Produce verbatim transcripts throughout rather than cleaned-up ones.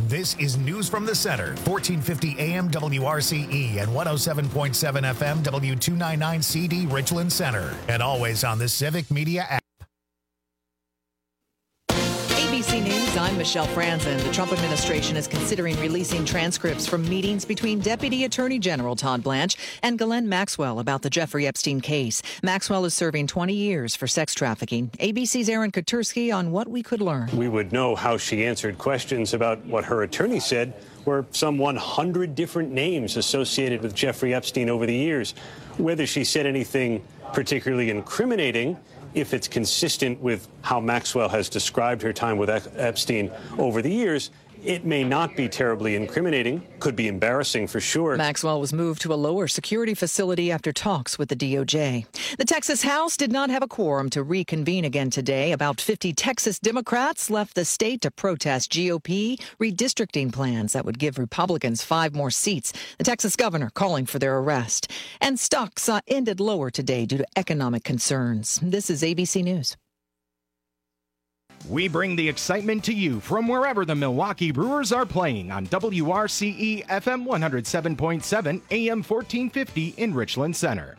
This is News from the Center, fourteen fifty A M W R C E and one oh seven point seven F M W two ninety-nine C D Richland Center. And always on the Civic Media app. A B C News, I'm Michelle Franzen. The Trump administration is considering releasing transcripts from meetings between Deputy Attorney General Todd Blanche and Ghislaine Maxwell about the Jeffrey Epstein case. Maxwell is serving twenty years for sex trafficking. A B C's Aaron Katersky on what we could learn. We would know how she answered questions about what her attorney said were some one hundred different names associated with Jeffrey Epstein over the years. Whether she said anything particularly incriminating, if it's consistent with how Maxwell has described her time with Epstein over the years, it may not be terribly incriminating, could be embarrassing for sure. Maxwell was moved to a lower security facility after talks with the D O J. The Texas House did not have a quorum to reconvene again today. About fifty Texas Democrats left the state to protest G O P redistricting plans that would give Republicans five more seats. The Texas governor calling for their arrest. And stocks uh, ended lower today due to economic concerns. This is A B C News. We bring the excitement to you from wherever the Milwaukee Brewers are playing on W R C E F M one oh seven point seven, A M fourteen fifty in Richland Center.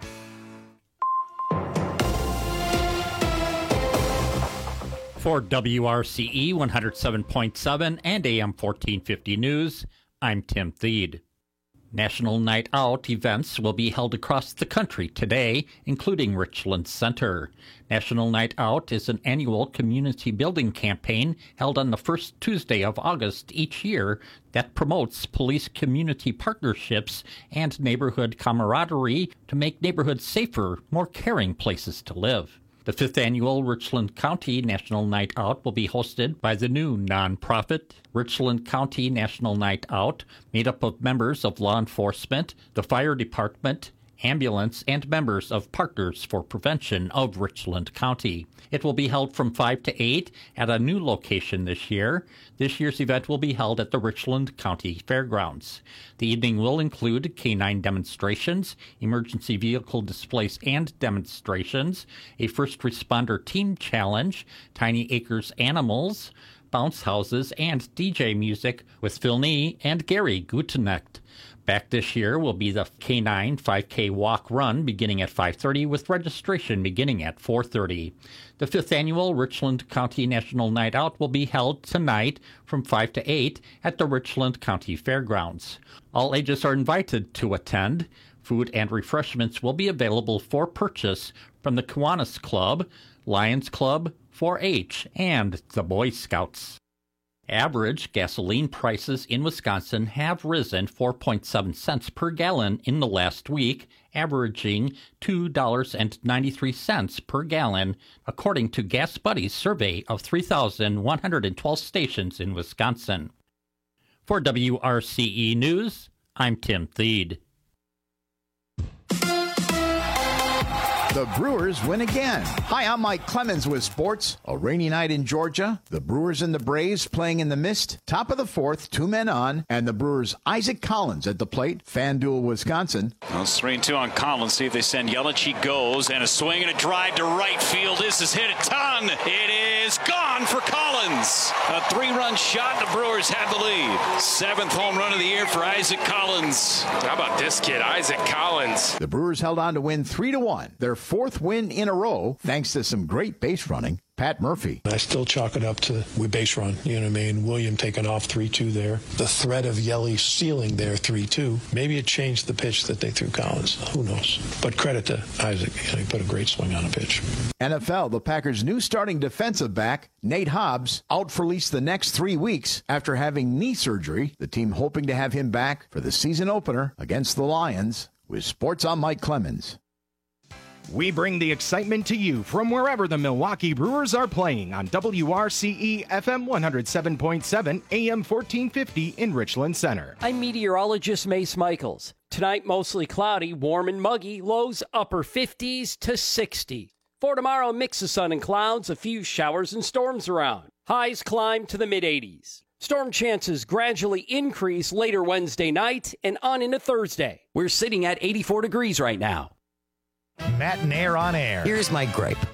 For W R C E one oh seven point seven and A M fourteen fifty News, I'm Tim Thede. National Night Out events will be held across the country today, including Richland Center. National Night Out is an annual community building campaign held on the first Tuesday of August each year that promotes police-community partnerships and neighborhood camaraderie to make neighborhoods safer, more caring places to live. The fifth annual Richland County National Night Out will be hosted by the new nonprofit Richland County National Night Out, made up of members of law enforcement, the fire department, ambulance, and members of Partners for Prevention of Richland County. It will be held from five to eight at a new location this year. This year's event will be held at the Richland County Fairgrounds. The evening will include canine demonstrations, emergency vehicle displays and demonstrations, a first responder team challenge, Tiny Acres Animals, bounce houses, and D J music with Phil Nee and Gary Gutenecht. Back this year will be the K nine five K Walk Run beginning at five thirty with registration beginning at four thirty. The fifth annual Richland County National Night Out will be held tonight from five to eight at the Richland County Fairgrounds. All ages are invited to attend. Food and refreshments will be available for purchase from the Kiwanis Club, Lions Club, four H, and the Boy Scouts. Average gasoline prices in Wisconsin have risen four point seven cents per gallon in the last week, averaging two dollars and ninety-three cents per gallon, according to Gas Buddy's survey of three thousand one hundred twelve stations in Wisconsin. For W R C E News, I'm Tim Thede. The Brewers win again. Hi, I'm Mike Clemens with sports. A rainy night in Georgia. The Brewers and the Braves playing in the mist. Top of the fourth, two men on. And the Brewers' Isaac Collins at the plate. FanDuel, Wisconsin. Well, it's three and two on Collins. See if they send Yelich. He goes. And a swing and a drive to right field. This is hit a ton. It is gone for Collins. A three-run shot. The Brewers have the lead. Seventh home run of the year for Isaac Collins. How about this kid, Isaac Collins? The Brewers held on to win three to one. Their fourth win in a row, thanks to some great base running. Pat Murphy. I still chalk it up to we base run. You know what I mean? William taking off three two there. The threat of Yelly stealing there three two. Maybe it changed the pitch that they threw Collins. Who knows? But credit to Isaac. You know, he put a great swing on a pitch. N F L, the Packers' new starting defensive back, Nate Hobbs, out for at least the next three weeks after having knee surgery. The team hoping to have him back for the season opener against the Lions. With sports, I'm Mike Clemens. We bring the excitement to you from wherever the Milwaukee Brewers are playing on W R C E F M one oh seven point seven, A M fourteen fifty in Richland Center. I'm meteorologist Mace Michaels. Tonight, mostly cloudy, warm and muggy, lows upper fifties to sixty. For tomorrow, mix of sun and clouds, a few showers and storms around. Highs climb to the mid-eighties. Storm chances gradually increase later Wednesday night and on into Thursday. We're sitting at eighty-four degrees right now. Matt and Air on Air. Here's my gripe.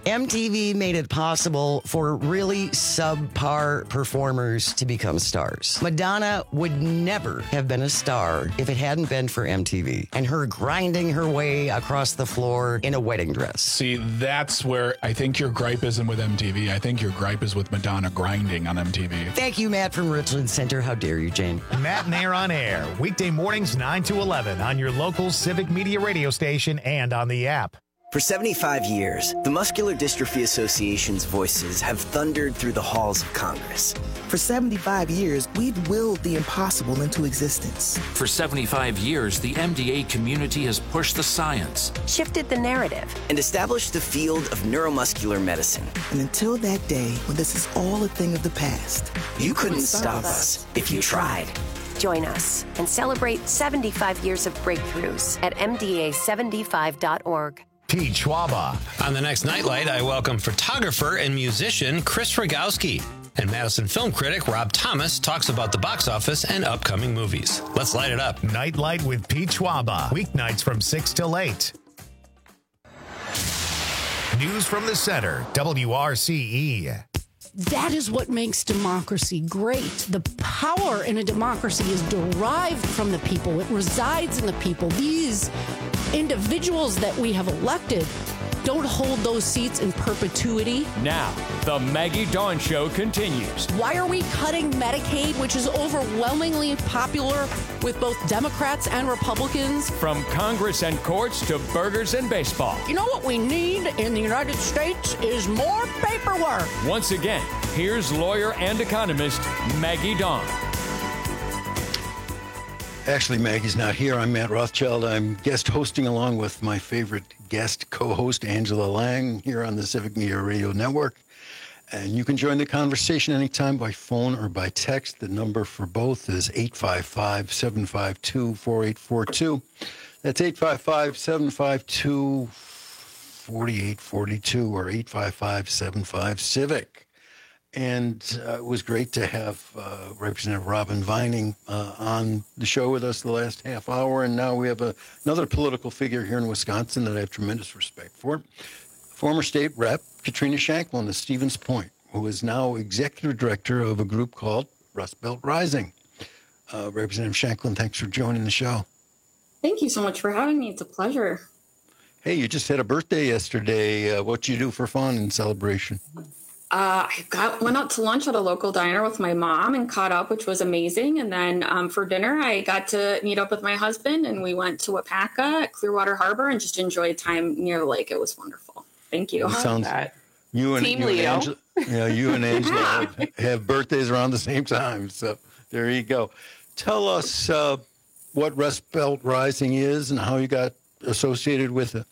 M T V made it possible for really subpar performers to become stars. Madonna would never have been a star if it hadn't been for M T V and her grinding her way across the floor in a wedding dress. See, that's where I think your gripe isn't with M T V. I think your gripe is with Madonna grinding on M T V. Thank you, Matt from Richland Center. How dare you, Jane? Matt and Air on Air, weekday mornings nine to eleven on your local Civic Media radio station and on the app. For seventy-five years, the Muscular Dystrophy Association's voices have thundered through the halls of Congress. For seventy-five years, we've willed the impossible into existence. For seventy-five years, the M D A community has pushed the science, shifted the narrative, and established the field of neuromuscular medicine. And until that day when this is all a thing of the past, you couldn't stop us if you tried. Join us and celebrate seventy-five years of breakthroughs at M D A seventy-five dot org. Pete Schwaba. On the next Nightlight, I welcome photographer and musician Chris Rogowski. And Madison film critic Rob Thomas talks about the box office and upcoming movies. Let's light it up. Nightlight with Pete Schwaba. Weeknights from six till eight. News from the center, W R C E. That is what makes democracy great. The power in a democracy is derived from the people. It resides in the people. These individuals that we have elected don't hold those seats in perpetuity. Now, the Maggie Dawn Show continues. Why are we cutting Medicaid, which is overwhelmingly popular with both Democrats and Republicans? From Congress and courts to burgers and baseball. You know what we need in the United States is more paperwork. Once again, here's lawyer and economist Maggie Dawn. Actually, Maggie's not here. I'm Matt Rothschild. I'm guest hosting along with my favorite guest co-host, Angela Lang, here on the Civic Media Radio Network. And you can join the conversation anytime by phone or by text. The number for both is eight five five, seven five two, four eight four two. That's eight five five, seven five two, four eight four two or eight five five, seven five, CIVIC. And uh, it was great to have uh, Representative Robin Vining uh, on the show with us the last half hour. And now we have a, another political figure here in Wisconsin that I have tremendous respect for. Former state rep Katrina Shanklin of Stevens Point, who is now executive director of a group called Rust Belt Rising. Uh, Representative Shanklin, thanks for joining the show. Thank you so much for having me. It's a pleasure. Hey, you just had a birthday yesterday. Uh, what you do for fun and celebration? Uh, I got went out to lunch at a local diner with my mom and caught up, which was amazing. And then um, for dinner, I got to meet up with my husband, and we went to Wapaka at Clearwater Harbor and just enjoyed time near the lake. It was wonderful. Thank you. Sounds you and, Team you and Leo. Angela, yeah, you and Angela have, have birthdays around the same time. So there you go. Tell us uh, what Rust Belt Rising is and how you got associated with it.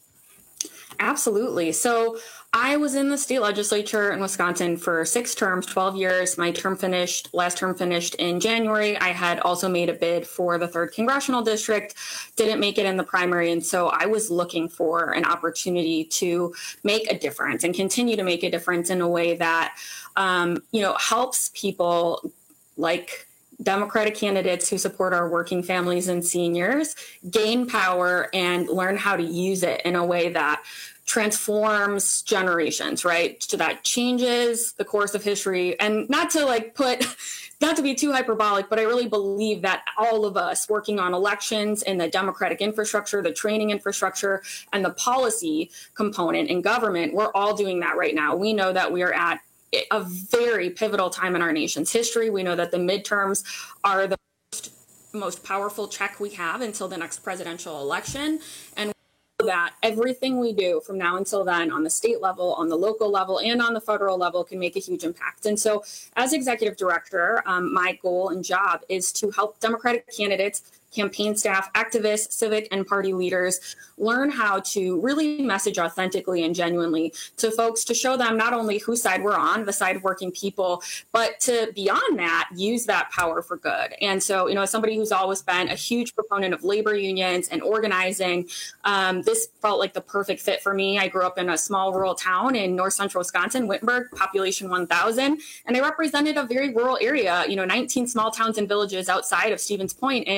Absolutely. So I was in the state legislature in Wisconsin for six terms, twelve years. My term finished, last term finished in January. I had also made a bid for the third congressional district, didn't make it in the primary. And so I was looking for an opportunity to make a difference and continue to make a difference in a way that, um, you know, helps people like Democratic candidates who support our working families and seniors gain power and learn how to use it in a way that transforms generations, right? So that changes the course of history. And not to like put, not to be too hyperbolic, but I really believe that all of us working on elections and the democratic infrastructure, the training infrastructure, and the policy component in government, we're all doing that right now. We know that we are at a very pivotal time in our nation's history. We know that the midterms are the most, most powerful check we have until the next presidential election. And that everything we do from now until then on the state level, on the local level, and on the federal level can make a huge impact. And so as executive director, um, my goal and job is to help Democratic candidates, campaign staff, activists, civic and party leaders learn how to really message authentically and genuinely to folks to show them not only whose side we're on, the side of working people, but to beyond that, use that power for good. And so, you know, as somebody who's always been a huge proponent of labor unions and organizing, um, this felt like the perfect fit for me. I grew up in a small rural town in north central Wisconsin, Wittenberg, population one thousand, and I represented a very rural area, you know, nineteen small towns and villages outside of Stevens Point, and Portage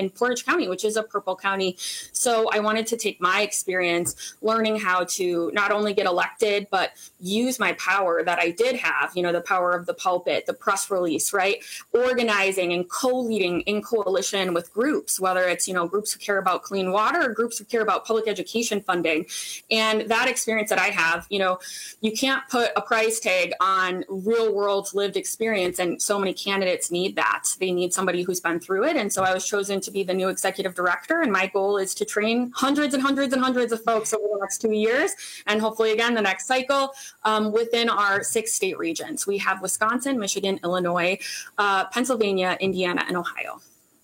Orange County, which is a purple county. So I wanted to take my experience learning how to not only get elected, but use my power that I did have, you know, the power of the pulpit, the press release, right? Organizing and co-leading in coalition with groups, whether it's, you know, groups who care about clean water or groups who care about public education funding. And that experience that I have, you know, you can't put a price tag on real world lived experience. And so many candidates need that. They need somebody who's been through it. And so I was chosen to be the new executive director. And my goal is to train hundreds and hundreds and hundreds of folks over the next two years. And hopefully, again, the next cycle um, within our six state regions. We have Wisconsin, Michigan, Illinois, uh, Pennsylvania, Indiana, and Ohio.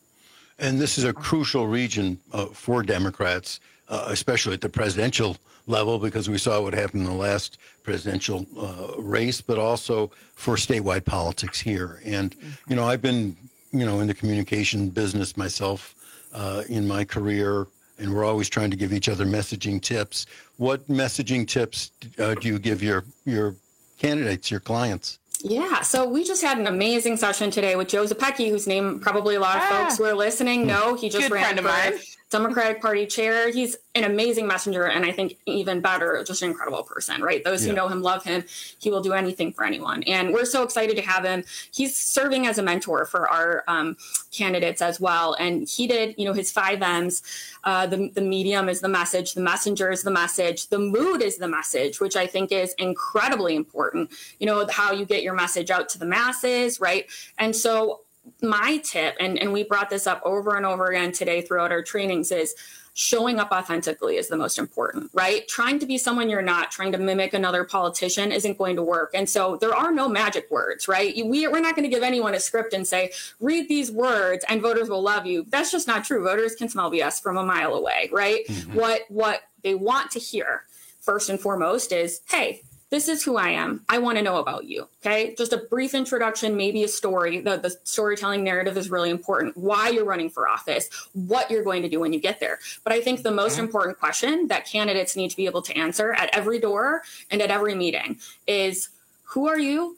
And this is a crucial region uh, for Democrats, uh, especially at the presidential level, because we saw what happened in the last presidential uh, race, but also for statewide politics here. And, you know, I've been, you know, in the communication business myself uh, in my career, and we're always trying to give each other messaging tips. What messaging tips uh, do you give your, your candidates, your clients? Yeah, so we just had an amazing session today with Joe Zepecki, whose name probably a lot of ah. folks who are listening know. He just Good ran friend for of mine. Democratic Party chair. He's an amazing messenger, and I think even better, just an incredible person, right? Those Yeah. who know him love him. He will do anything for anyone. And we're so excited to have him. He's serving as a mentor for our um, candidates as well. And he did, you know, his five M's. Uh, the, the medium is the message. The messenger is the message. The mood is the message, which I think is incredibly important. You know, how you get your message out to the masses, right? And so my tip, and, and we brought this up over and over again today throughout our trainings, is showing up authentically is the most important, right? Trying to be someone you're not, trying to mimic another politician isn't going to work. And so there are no magic words, right? We, we're not going to give anyone a script and say, read these words and voters will love you. That's just not true. Voters can smell B S from a mile away, right? Mm-hmm. What, what they want to hear first and foremost is, hey, this is who I am. I want to know about you. Okay. Just a brief introduction, maybe a story. The, the storytelling narrative is really important. Why you're running for office, what you're going to do when you get there. But I think the most important question that candidates need to be able to answer at every door and at every meeting is, who are you?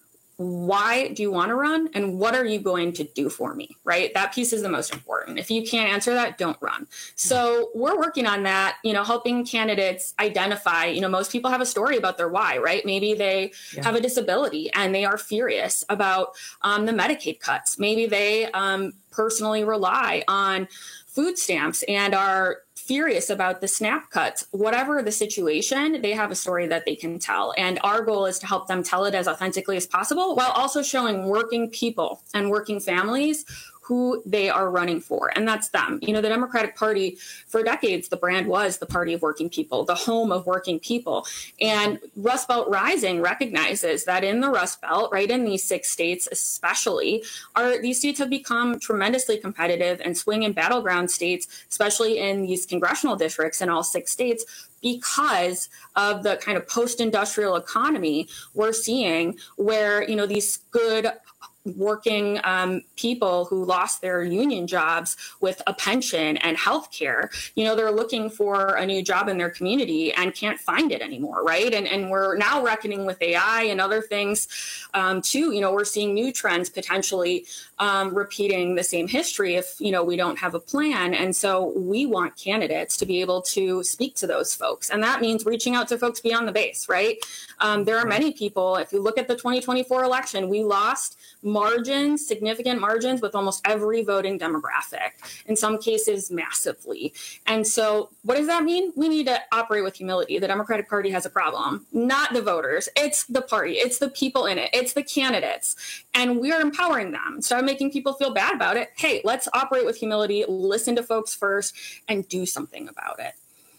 Why do you want to run? And what are you going to do for me? Right? That piece is the most important. If you can't answer that, don't run. So we're working on that, you know, helping candidates identify, you know, most people have a story about their why, right? Maybe they yeah. have a disability and they are furious about um, the Medicaid cuts. Maybe they um, personally rely on food stamps and are furious about the SNAP cuts. Whatever the situation, they have a story that they can tell. And our goal is to help them tell it as authentically as possible, while also showing working people and working families who they are running for. And that's them. You know, the Democratic Party, for decades, the brand was the party of working people, the home of working people. And Rust Belt Rising recognizes that in the Rust Belt, right, in these six states especially, are these states have become tremendously competitive and swing and battleground states, especially in these congressional districts in all six states, because of the kind of post-industrial economy we're seeing, where, you know, these good working um, people who lost their union jobs with a pension and health care, you know, they're looking for a new job in their community and can't find it anymore, right? And and we're now reckoning with A I and other things um, too. You know, we're seeing new trends potentially um, repeating the same history if, you know, we don't have a plan. And so we want candidates to be able to speak to those folks. And that means reaching out to folks beyond the base, right? Um, there are many people, if you look at the twenty twenty-four election, we lost margins, significant margins with almost every voting demographic, in some cases massively. And so what does that mean? We need to operate with humility. The Democratic Party has a problem, not the voters. It's the party. It's the people in it. It's the candidates. And we are empowering them. Instead of making people feel bad about it, hey, let's operate with humility, listen to folks first, and do something about it.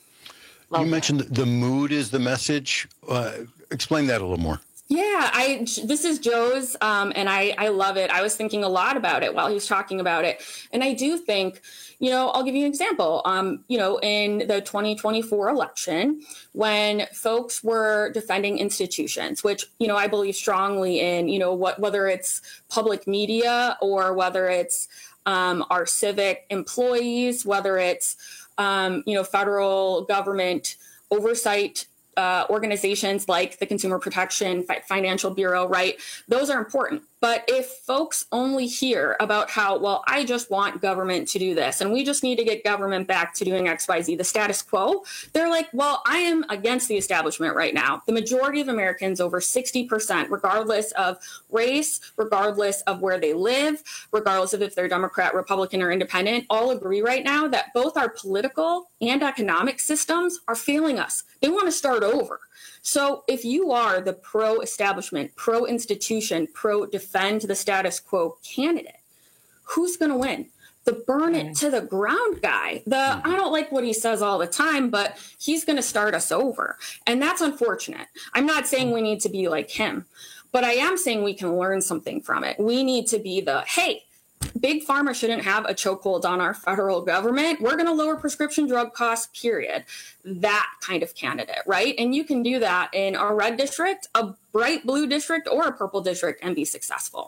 Love you that. mentioned the mood is the message. Uh, explain that a little more. Yeah, I this is Joe's, um, and I, I love it. I was thinking a lot about it while he was talking about it. And I do think, you know, I'll give you an example. Um, you know, in the twenty twenty-four election, when folks were defending institutions, which, you know, I believe strongly in, you know, what whether it's public media or whether it's um, our civic employees, whether it's, um, you know, federal government oversight Uh, organizations like the Consumer Protection Financial Bureau, right? Those are important. But if folks only hear about how, well, I just want government to do this, and we just need to get government back to doing X, Y, Z, the status quo, they're like, well, I am against the establishment right now. The majority of Americans, over sixty percent, regardless of race, regardless of where they live, regardless of if they're Democrat, Republican, or independent, all agree right now that both our political and economic systems are failing us. They want to start over. So if you are the pro-establishment, pro-institution, pro-defend the status quo candidate, who's going to win? The burn it to the ground guy. The I don't like what he says all the time, but he's going to start us over. And that's unfortunate. I'm not saying we need to be like him, but I am saying we can learn something from it. We need to be the, hey, Big Pharma shouldn't have a chokehold on our federal government. We're going to lower prescription drug costs, period. That kind of candidate, right? And you can do that in a red district, a bright blue district, or a purple district and be successful.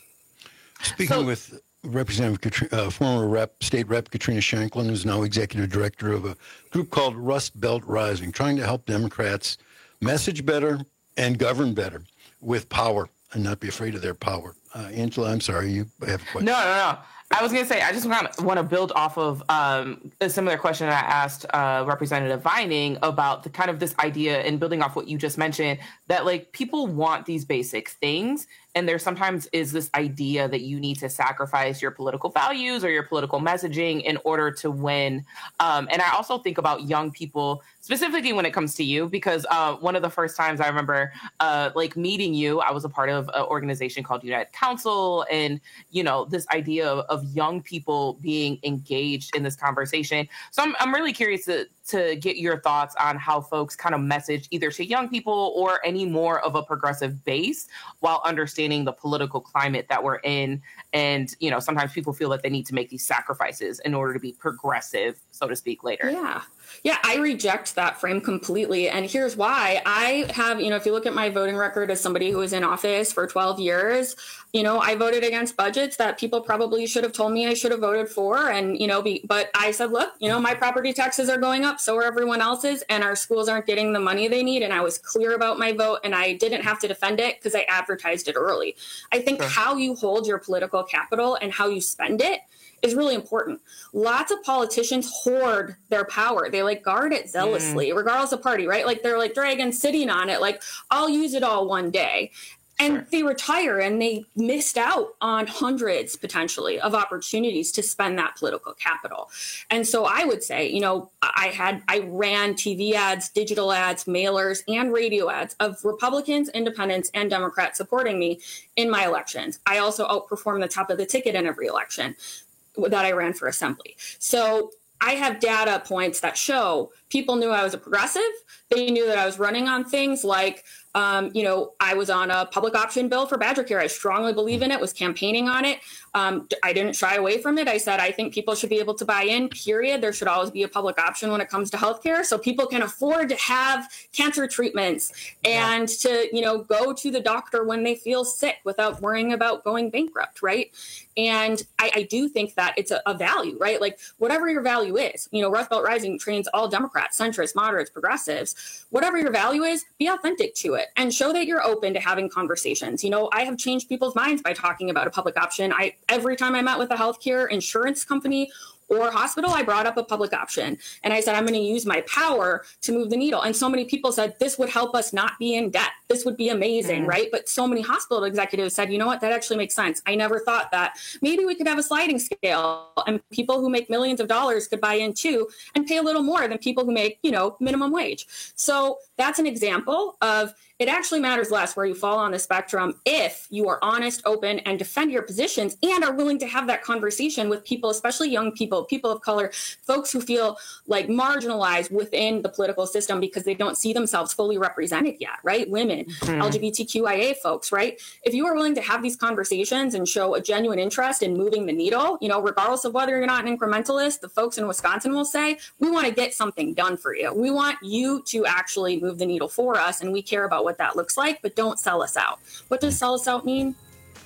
Speaking so, with Representative, uh, former Rep, State Rep Katrina Shanklin, who's now executive director of a group called Rust Belt Rising, trying to help Democrats message better and govern better with power and not be afraid of their power. Uh, Angela, I'm sorry, you have a question. No, no, no. I was going to say, I just want to, want to build off of um, a similar question I asked uh, Representative Vining about the kind of this idea and building off what you just mentioned, that like people want these basic things. And there sometimes is this idea that you need to sacrifice your political values or your political messaging in order to win. Um, and I also think about young people, specifically when it comes to you, because uh, one of the first times I remember uh, like meeting you, I was a part of an organization called United Council. And, you know, this idea of, of young people being engaged in this conversation. So I'm, I'm really curious to, to get your thoughts on how folks kind of message either to young people or any more of a progressive base while understanding the political climate that we're in. And, you know, sometimes people feel that they need to make these sacrifices in order to be progressive, so to speak, later. Yeah. Yeah, I reject that frame completely. And here's why. I have, you know, if you look at my voting record as somebody who was in office for twelve years, you know, I voted against budgets that people probably should have told me I should have voted for. And, you know, be, but I said, look, you know, my property taxes are going up, so are everyone else's, and our schools aren't getting the money they need. And I was clear about my vote, and I didn't have to defend it because I advertised it early. I think sure. how you hold your political capital and how you spend it is really important. Lots of politicians hoard their power. They like guard it zealously, mm. regardless of party, right? Like they're like dragons sitting on it. Like, I'll use it all one day. And sure. they retire and they missed out on hundreds potentially of opportunities to spend that political capital. And so I would say, you know, I had, I ran T V ads, digital ads, mailers, and radio ads of Republicans, independents, and Democrats supporting me in my elections. I also outperformed the top of the ticket in every election that I ran for assembly. So I have data points that show people knew I was a progressive. They knew that I was running on things like, um, you know, I was on a public option bill for Badger Care. I strongly believe in it, was campaigning on it. Um, I didn't shy away from it. I said, I think people should be able to buy in, period. There should always be a public option when it comes to healthcare, so people can afford to have cancer treatments and yeah. to, you know, go to the doctor when they feel sick without worrying about going bankrupt, right? And I, I do think that it's a, a value, right? Like whatever your value is, you know, Rust Belt Rising trains all Democrats, centrists, moderates, progressives. Whatever your value is, be authentic to it and show that you're open to having conversations. You know, I have changed people's minds by talking about a public option. I every time I met with a healthcare insurance company or hospital, I brought up a public option. And I said, I'm going to use my power to move the needle. And so many people said, this would help us not be in debt. This would be amazing, mm. right? But so many hospital executives said, you know what, that actually makes sense. I never thought that. Maybe we could have a sliding scale and people who make millions of dollars could buy in too and pay a little more than people who make, you know, minimum wage. So that's an example of it actually matters less where you fall on the spectrum if you are honest, open, and defend your positions and are willing to have that conversation with people, especially young people, people of color, folks who feel like marginalized within the political system because they don't see themselves fully represented yet, right? Women, mm-hmm. L G B T Q I A folks, right? If you are willing to have these conversations and show a genuine interest in moving the needle, you know, regardless of whether you're not an incrementalist, the folks in Wisconsin will say, we want to get something done for you. We want you to actually move the needle for us, and we care about what that looks like, but don't sell us out. What does sell us out mean?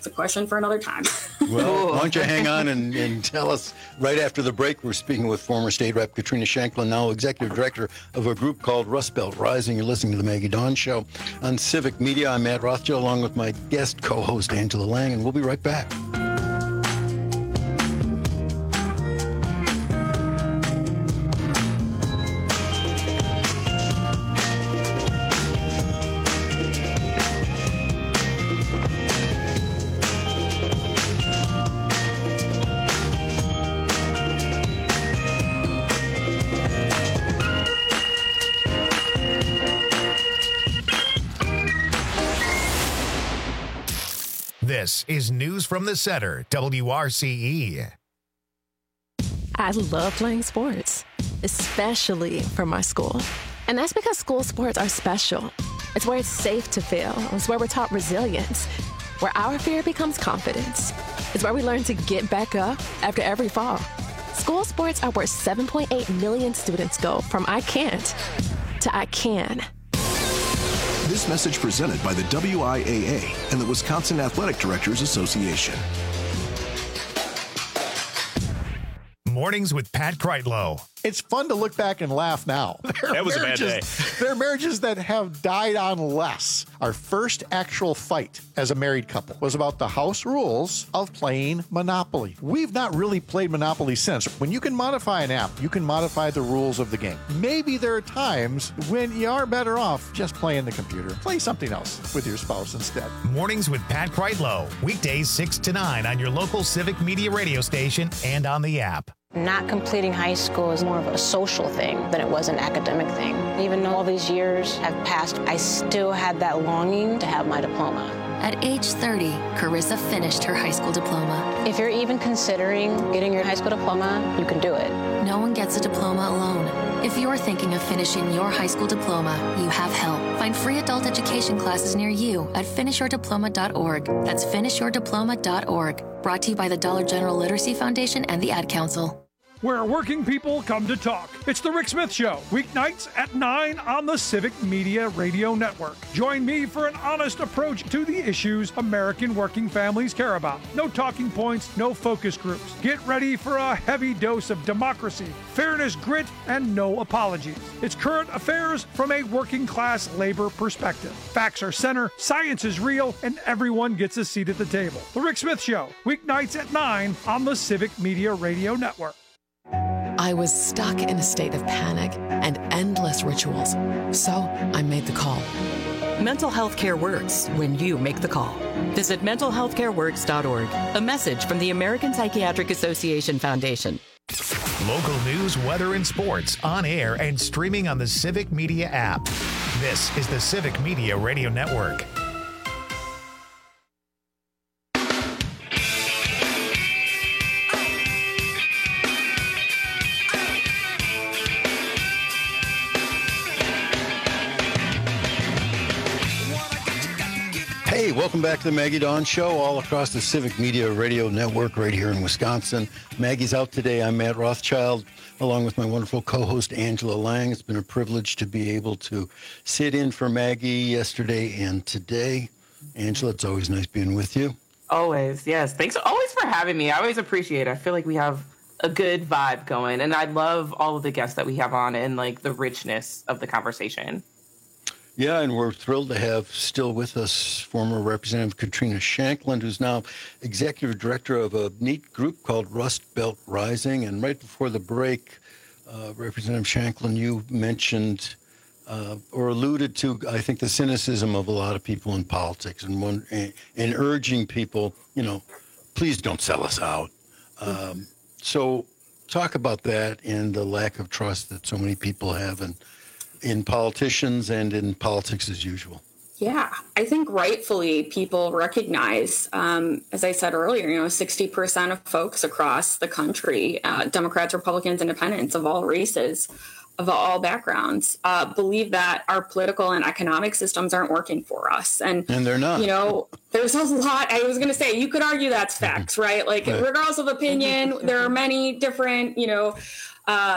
it's a question for another time. Well, why don't you hang on and, and tell us right after the break. We're speaking with former State Rep Katrina Shanklin, now Executive Director of a group called Rust Belt Rising. You're listening to the Maggie Dawn Show on Civic Media. I'm Matt Rothschild, along with my guest co-host Angela Lang, and we'll be right back. This is News from the Center, W R C E. I love playing sports, especially for my school. And that's because school sports are special. It's where it's safe to fail. It's where we're taught resilience, where our fear becomes confidence. It's where we learn to get back up after every fall. School sports are where seven point eight million students go from I can't to I can. This message presented by the W I A A and the Wisconsin Athletic Directors Association. Mornings with Pat Kreitlow. It's fun to look back and laugh now. That was a bad day. There are marriages that have died on less. Our first actual fight as a married couple was about the house rules of playing Monopoly. We've not really played Monopoly since. When you can modify an app, you can modify the rules of the game. Maybe there are times when you are better off just playing the computer. Play something else with your spouse instead. Mornings with Pat Kreitlow. Weekdays six to nine on your local Civic Media radio station and on the app. Not completing high school is more of a social thing than it was an academic thing. Even though all these years have passed, I still had that longing to have my diploma. At age thirty, Carissa finished her high school diploma. If you're even considering getting your high school diploma, you can do it. No one gets a diploma alone. If you're thinking of finishing your high school diploma, you have help. Find free adult education classes near you at finish your diploma dot org. That's finish your diploma dot org. Brought to you by the Dollar General Literacy Foundation and the Ad Council. Where working people come to talk. It's the Rick Smith Show, weeknights at nine on the Civic Media Radio Network. Join me for an honest approach to the issues American working families care about. No talking points, no focus groups. Get ready for a heavy dose of democracy, fairness, grit, and no apologies. It's current affairs from a working class labor perspective. Facts are center, science is real, and everyone gets a seat at the table. The Rick Smith Show, weeknights at nine on the Civic Media Radio Network. I was stuck in a state of panic and endless rituals, so I made the call. Mental health care works when you make the call. Visit mental health care works dot org. A message from the American Psychiatric Association Foundation. Local news, weather, and sports on air and streaming on the Civic Media app. This is the Civic Media Radio Network. Hey, welcome back to the Maggie Dawn Show, all across the Civic Media Radio Network right here in Wisconsin. Maggie's out today. I'm Matt Rothschild, along with my wonderful co-host Angela Lang. It's been a privilege to be able to sit in for Maggie yesterday and today. Angela, it's always nice being with you. Always, yes. Thanks always for having me. I always appreciate it. I feel like we have a good vibe going, and I love all of the guests that we have on and like the richness of the conversation. Yeah, and we're thrilled to have still with us former Representative Katrina Shanklin, who's now executive director of a neat group called Rust Belt Rising. And right before the break, uh, Representative Shanklin, you mentioned uh, or alluded to, I think, the cynicism of a lot of people in politics and, one, and, and urging people, you know, please don't sell us out. Um, so talk about that and the lack of trust that so many people have in in politicians and in politics as usual. Yeah, I think rightfully people recognize, um, as I said earlier, you know, sixty percent of folks across the country, uh, Democrats, Republicans, Independents of all races, of all backgrounds, uh, believe that our political and economic systems aren't working for us. And, and they're not. You know, there's a lot. I was going to say, you could argue that's facts, right? Like, right. Regardless of opinion, there are many different, you know, uh,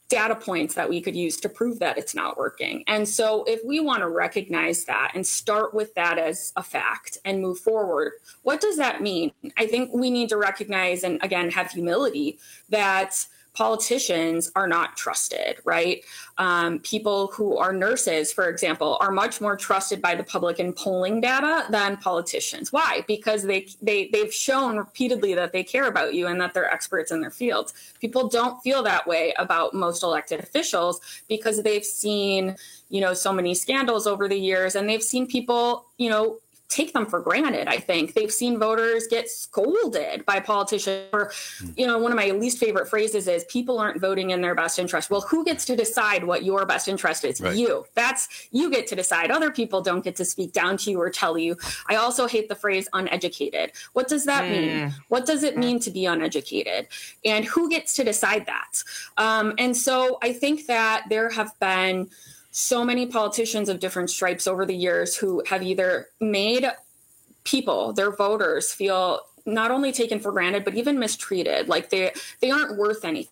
data points that we could use to prove that it's not working. And so if we want to recognize that and start with that as a fact and move forward, what does that mean? I think we need to recognize and, again, have humility that politicians are not trusted, right? Um, people who are nurses, for example, are much more trusted by the public in polling data than politicians. Why? Because they, they, they've shown repeatedly that they care about you and that they're experts in their fields. People don't feel that way about most elected officials because they've seen, you know, so many scandals over the years, and they've seen people, you know, take them for granted. I think they've seen voters get scolded by politicians. Or, you know, one of my least favorite phrases is people aren't voting in their best interest. Well, who gets to decide what your best interest is? Right. You. That's, you get to decide. Other people don't get to speak down to you or tell you. I also hate the phrase uneducated. What does that mm. mean? What does it mean to be uneducated? And who gets to decide that? Um, and so I think that there have been so many politicians of different stripes over the years who have either made people, their voters, feel not only taken for granted, but even mistreated, like they they aren't worth anything.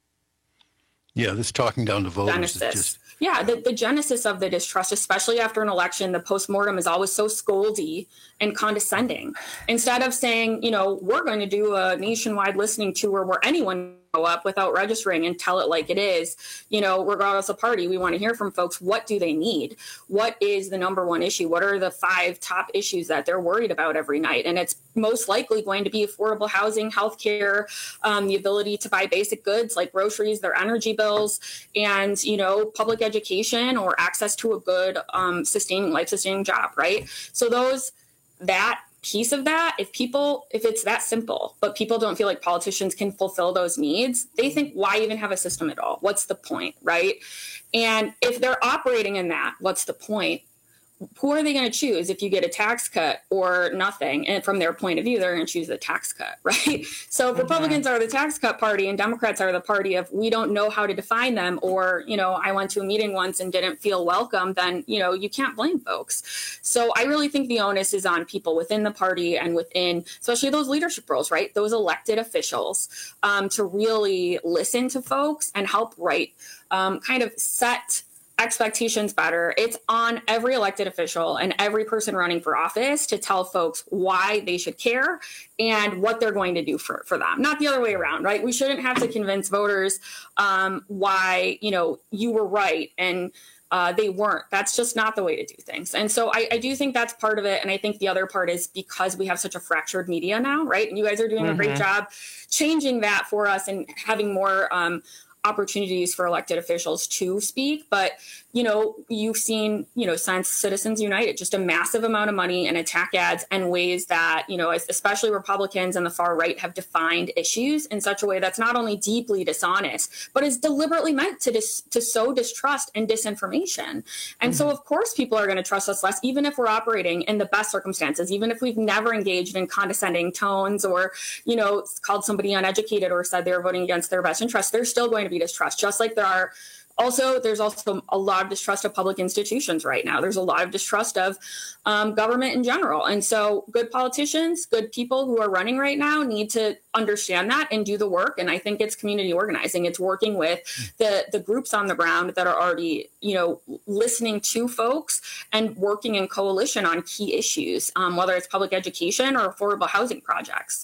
Yeah, this talking down to voters Genesis. is just... Yeah, the, the genesis of the distrust, especially after an election, the postmortem is always so scoldy and condescending. Instead of saying, you know, we're going to do a nationwide listening tour where anyone go up without registering and tell it like it is, you know, regardless of party, we want to hear from folks. What do they need? What is the number one issue? What are the five top issues that they're worried about every night? And it's most likely going to be affordable housing, healthcare, um, the ability to buy basic goods like groceries, their energy bills, and, you know, public education or access to a good, um, sustaining, life-sustaining job, right? So those, that piece of that, if people, if it's that simple, but people don't feel like politicians can fulfill those needs, they think, why even have a system at all? What's the point, right? And if they're operating in that, what's the point? Who are they going to choose if you get a tax cut or nothing? And from their point of view, they're going to choose the tax cut, right? So if mm-hmm. Republicans are the tax cut party and Democrats are the party of we don't know how to define them, or, you know, I went to a meeting once and didn't feel welcome, then, you know, you can't blame folks. So I really think the onus is on people within the party and within, especially those leadership roles, right? Those elected officials, um, to really listen to folks and help write, um, kind of set expectations better. It's on every elected official and every person running for office to tell folks why they should care and what they're going to do for, for them. Not the other way around, right? We shouldn't have to convince voters um, why, you know, you were right and uh, they weren't. That's just not the way to do things. And so I, I do think that's part of it. And I think the other part is because we have such a fractured media now, right? And you guys are doing mm-hmm. a great job changing that for us and having more um, opportunities for elected officials to speak. But, you know, you've seen, you know, since Citizens United, just a massive amount of money and attack ads and ways that, you know, especially Republicans and the far right have defined issues in such a way that's not only deeply dishonest, but is deliberately meant to dis- to sow distrust and disinformation. And mm-hmm. so, of course, people are going to trust us less, even if we're operating in the best circumstances, even if we've never engaged in condescending tones or, you know, called somebody uneducated or said they were voting against their best interest. There's still going to be distrust, just like there are also, there's also a lot of distrust of public institutions right now. There's a lot of distrust of um, government in general. And so good politicians, good people who are running right now need to understand that and do the work. And I think it's community organizing. It's working with the, the groups on the ground that are already, you know, listening to folks and working in coalition on key issues, um, whether it's public education or affordable housing projects.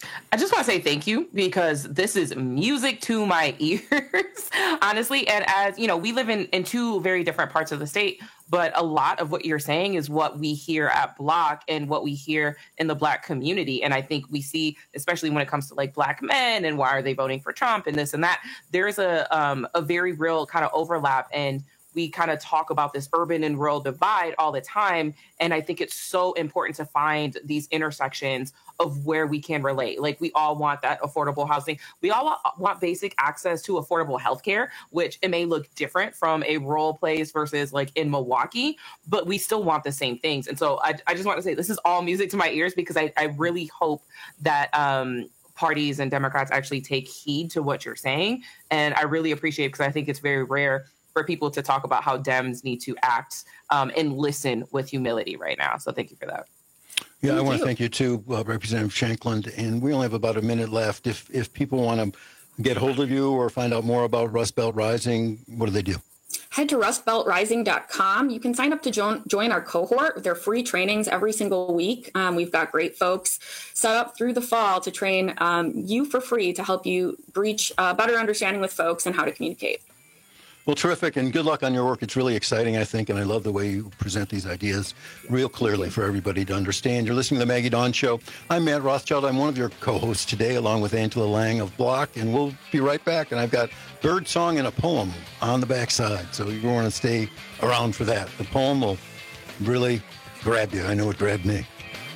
I just want to say thank you because this is music to my ears, honestly. And as you know, we live in, in two very different parts of the state, but a lot of what you're saying is what we hear at Block and what we hear in the Black community. And I think we see, especially when it comes to like Black men and why are they voting for Trump and this and that, there's a um, a very real kind of overlap. And we kind of talk about this urban and rural divide all the time. And I think it's so important to find these intersections of where we can relate. Like we all want that affordable housing. We all want basic access to affordable healthcare, which it may look different from a rural place versus like in Milwaukee, but we still want the same things. And so I, I just want to say this is all music to my ears because I, I really hope that um, parties and Democrats actually take heed to what you're saying. And I really appreciate it because I think it's very rare for people to talk about how Dems need to act um, and listen with humility right now. So thank you for that. Yeah, Thank I want you. to thank you too, uh, Representative Shanklin. And we only have about a minute left. If if people want to get hold of you or find out more about Rust Belt Rising, what do they do? Head to rust belt rising dot com. You can sign up to join, join our cohort. They're free trainings every single week. Um, we've got great folks set up through the fall to train um, you for free to help you reach a better understanding with folks and how to communicate. Well, terrific, and good luck on your work. It's really exciting, I think, and I love the way you present these ideas real clearly for everybody to understand. You're listening to The Maggie Dawn Show. I'm Matt Rothschild. I'm one of your co-hosts today, along with Angela Lang of Block, and we'll be right back. And I've got bird song and a poem on the backside, so you want to stay around for that. The poem will really grab you. I know it grabbed me.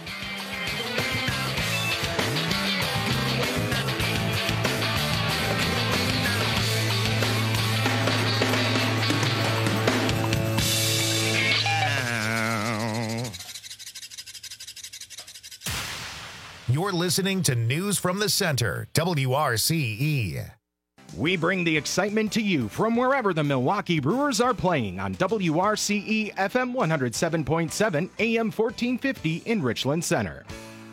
You're listening to News from the Center, W R C E. We bring the excitement to you from wherever the Milwaukee Brewers are playing on W R C E F M one oh seven point seven, A M fourteen fifty in Richland Center.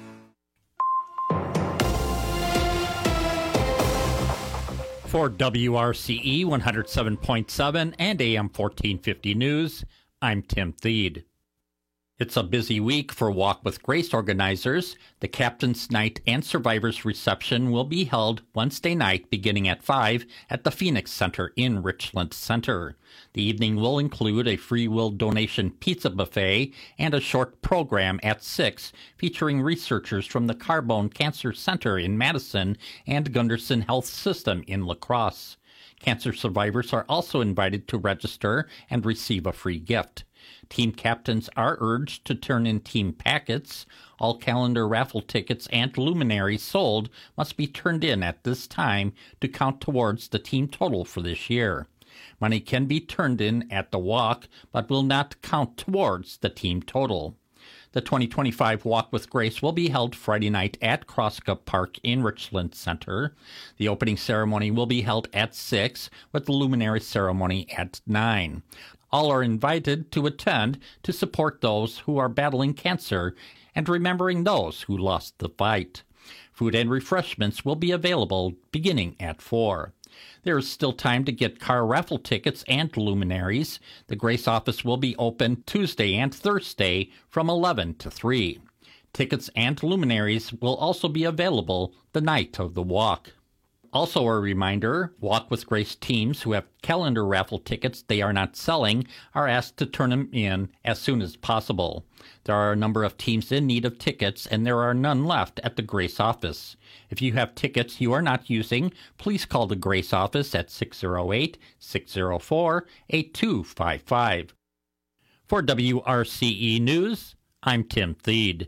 For W R C E one oh seven point seven and A M fourteen fifty News, I'm Tim Thede. It's a busy week for Walk with Grace organizers. The Captain's Night and Survivors Reception will be held Wednesday night beginning at five at the Phoenix Center in Richland Center. The evening will include a free will donation pizza buffet and a short program at six featuring researchers from the Carbone Cancer Center in Madison and Gunderson Health System in La Crosse. Cancer survivors are also invited to register and receive a free gift. Team captains are urged to turn in team packets. All calendar raffle tickets and luminaries sold must be turned in at this time to count towards the team total for this year. Money can be turned in at the walk, but will not count towards the team total. The twenty twenty-five Walk with Grace will be held Friday night at Crosscup Park in Richland Center. The opening ceremony will be held at six, with the luminary ceremony at nine. All are invited to attend to support those who are battling cancer and remembering those who lost the fight. Food and refreshments will be available beginning at four. There is still time to get car raffle tickets and luminaries. The Grace office will be open Tuesday and Thursday from eleven to three. Tickets and luminaries will also be available the night of the walk. Also a reminder, Walk with Grace teams who have calendar raffle tickets they are not selling are asked to turn them in as soon as possible. There are a number of teams in need of tickets, and there are none left at the Grace office. If you have tickets you are not using, please call the Grace office at six oh eight, six oh four, eight two five five. For W R C E News, I'm Tim Thede.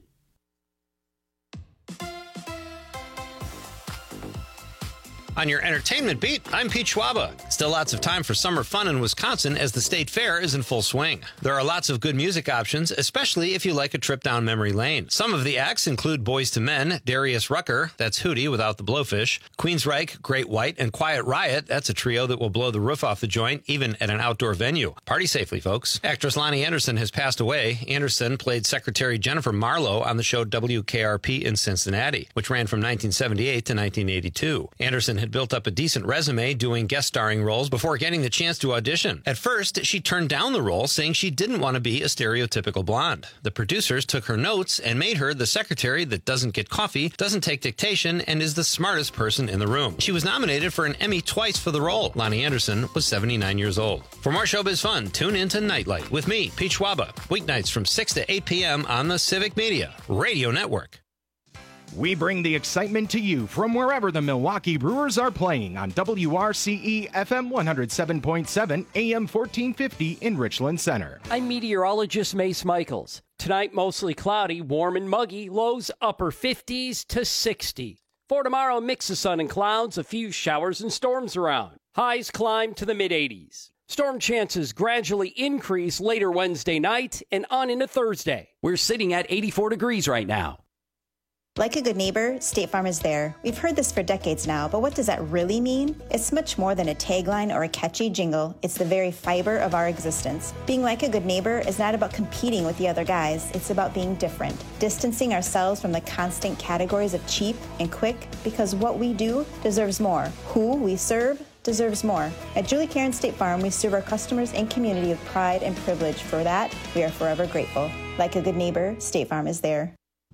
On your entertainment beat, I'm Pete Schwaba. Still lots of time for summer fun in Wisconsin as the state fair is in full swing. There are lots of good music options, especially if you like a trip down memory lane. Some of the acts include Boyz two Men, Darius Rucker, that's Hootie without the blowfish, Queensryche, Great White, and Quiet Riot, that's a trio that will blow the roof off the joint, even at an outdoor venue. Party safely, folks. Actress Lonnie Anderson has passed away. Anderson played Secretary Jennifer Marlowe on the show W K R P in Cincinnati, which ran from nineteen seventy-eight to nineteen eighty-two. Anderson had built up a decent resume doing guest starring roles before getting the chance to audition. At first, she turned down the role, saying she didn't want to be a stereotypical blonde. The producers took her notes and made her the secretary that doesn't get coffee, doesn't take dictation, and is the smartest person in the room. She was nominated for an Emmy twice for the role. Lonnie Anderson was seventy-nine years old. For more showbiz fun, tune in to Nightlight with me, Pete Schwaba, weeknights from six to eight p.m. on the Civic Media Radio Network. We bring the excitement to you from wherever the Milwaukee Brewers are playing on W R C E F M one oh seven point seven, A M fourteen fifty in Richland Center. I'm meteorologist Mace Michaels. Tonight, mostly cloudy, warm and muggy, lows upper fifties to sixty. For tomorrow, a mix of sun and clouds, a few showers and storms around. Highs climb to the mid-eighties. Storm chances gradually increase later Wednesday night and on into Thursday. We're sitting at eighty-four degrees right now. Like a good neighbor, State Farm is there. We've heard this for decades now, but what does that really mean? It's much more than a tagline or a catchy jingle. It's the very fiber of our existence. Being like a good neighbor is not about competing with the other guys. It's about being different, distancing ourselves from the constant categories of cheap and quick, because what we do deserves more. Who we serve deserves more. At Julie Karen State Farm, we serve our customers and community with pride and privilege. For that, we are forever grateful. Like a good neighbor, State Farm is there.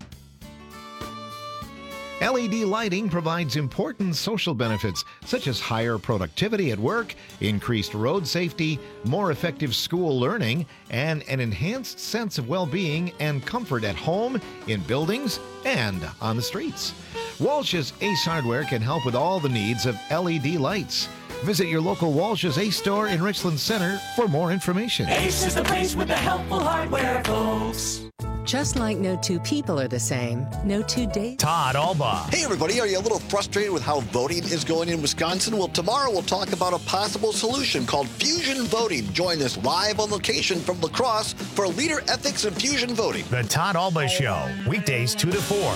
L E D lighting provides important social benefits, such as higher productivity at work, increased road safety, more effective school learning, and an enhanced sense of well-being and comfort at home, in buildings, and on the streets. Walsh's Ace Hardware can help with all the needs of L E D lights. Visit your local Walsh's Ace store in Richland Center for more information. Ace is the place with the helpful hardware, folks. Just like no two people are the same, no two days. Todd Alba. Hey, everybody. Are you a little frustrated with how voting is going in Wisconsin? Well, tomorrow we'll talk about a possible solution called fusion voting. Join us live on location from La Crosse for Leader Ethics and Fusion Voting. The Todd Alba Show, weekdays two to four.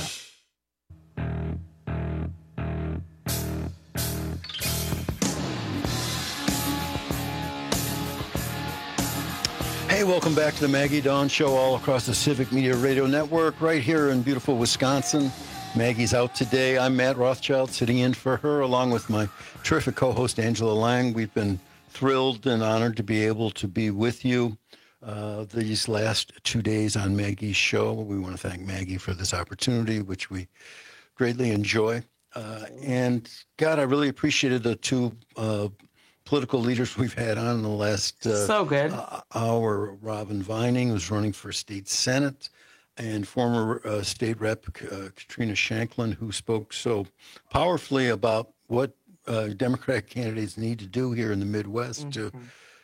Hey, welcome back to the Maggie Dawn Show all across the Civic Media Radio Network right here in beautiful Wisconsin. Maggie's out today. I'm Matt Rothschild sitting in for her along with my terrific co-host Angela Lang. We've been thrilled and honored to be able to be with you uh, these last two days on Maggie's show. We want to thank Maggie for this opportunity, which we greatly enjoy. Uh, and God, I really appreciated the two uh, political leaders we've had on in the last uh, so good. Uh, hour. Robin Vining, who's running for state senate, and former uh, state rep uh, Katrina Shanklin, who spoke so powerfully about what uh, Democratic candidates need to do here in the Midwest mm-hmm. to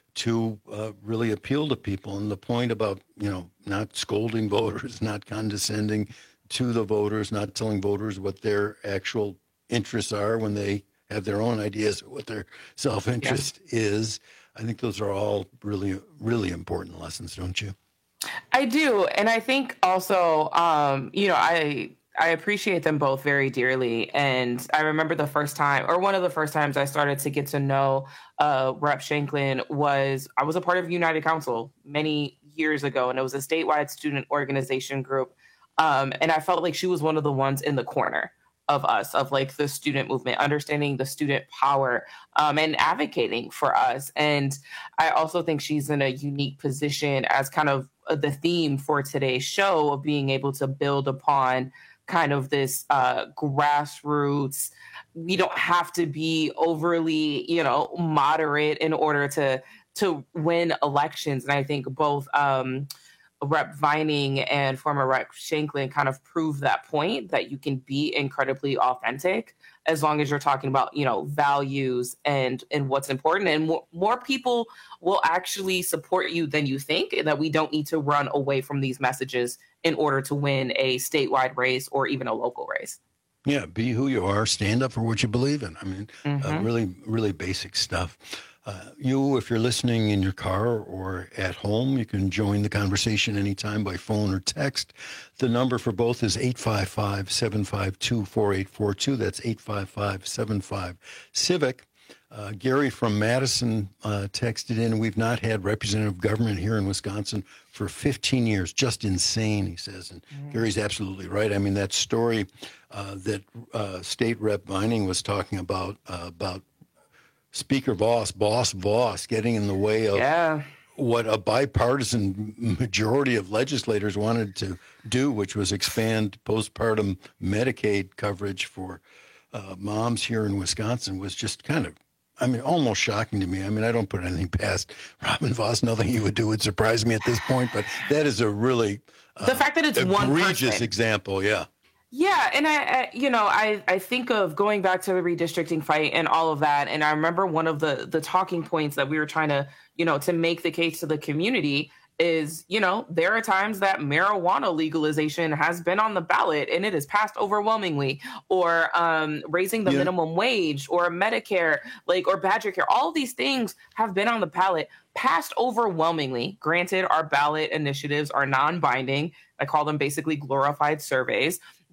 to uh, really appeal to people. And the point about, you know, not scolding voters, not condescending to the voters, not telling voters what their actual interests are when they have their own ideas of what their self-interest yeah. is. I think those are all really, really important lessons, don't you? I do. And I think also, um, you know, I I appreciate them both very dearly. And I remember the first time, or one of the first times I started to get to know uh, Rep Shanklin was, I was a part of United Council many years ago, and it was a statewide student organization group. Um, and I felt like she was one of the ones in the corner of us, of like the student movement, understanding the student power um, and advocating for us. And I also think she's in a unique position as kind of the theme for today's show of being able to build upon kind of this uh, grassroots. We don't have to be overly, you know, moderate in order to to win elections. And I think both um, Rep Vining and former Rep Shanklin kind of prove that point, that you can be incredibly authentic as long as you're talking about, you know, values and and what's important. And more, more people will actually support you than you think, and that we don't need to run away from these messages in order to win a statewide race or even a local race. Yeah, be who you are, stand up for what you believe in. I mean, mm-hmm. uh, really, really basic stuff. Uh, you, if you're listening in your car or at home, you can join the conversation anytime by phone or text. The number for both is eight five five, seven five two, four eight four two. That's eight five five, seven five, CIVIC. Uh, Gary from Madison uh, texted in, we've not had representative government here in Wisconsin for fifteen years. Just insane, he says. And mm. Gary's absolutely right. I mean, that story uh, that uh, State Rep Vining was talking about, uh, about Speaker Voss, Boss Voss, getting in the way of yeah. what a bipartisan majority of legislators wanted to do, which was expand postpartum Medicaid coverage for uh, moms here in Wisconsin, was just kind of, I mean, almost shocking to me. I mean, I don't put anything past Robin Voss. Nothing he would do would surprise me at this point, but that is a really uh, the fact that it's one egregious person. example, yeah. Yeah, and I, I, you know, I, I think of going back to the redistricting fight and all of that, and I remember one of the the talking points that we were trying to, you know, to make the case to the community is, you know, there are times that marijuana legalization has been on the ballot and it has passed overwhelmingly, or um, raising the yeah. minimum wage, or Medicare, like, or Badger Care. All of these things have been on the ballot, passed overwhelmingly. Granted, our ballot initiatives are non-binding. I call them basically glorified surveys.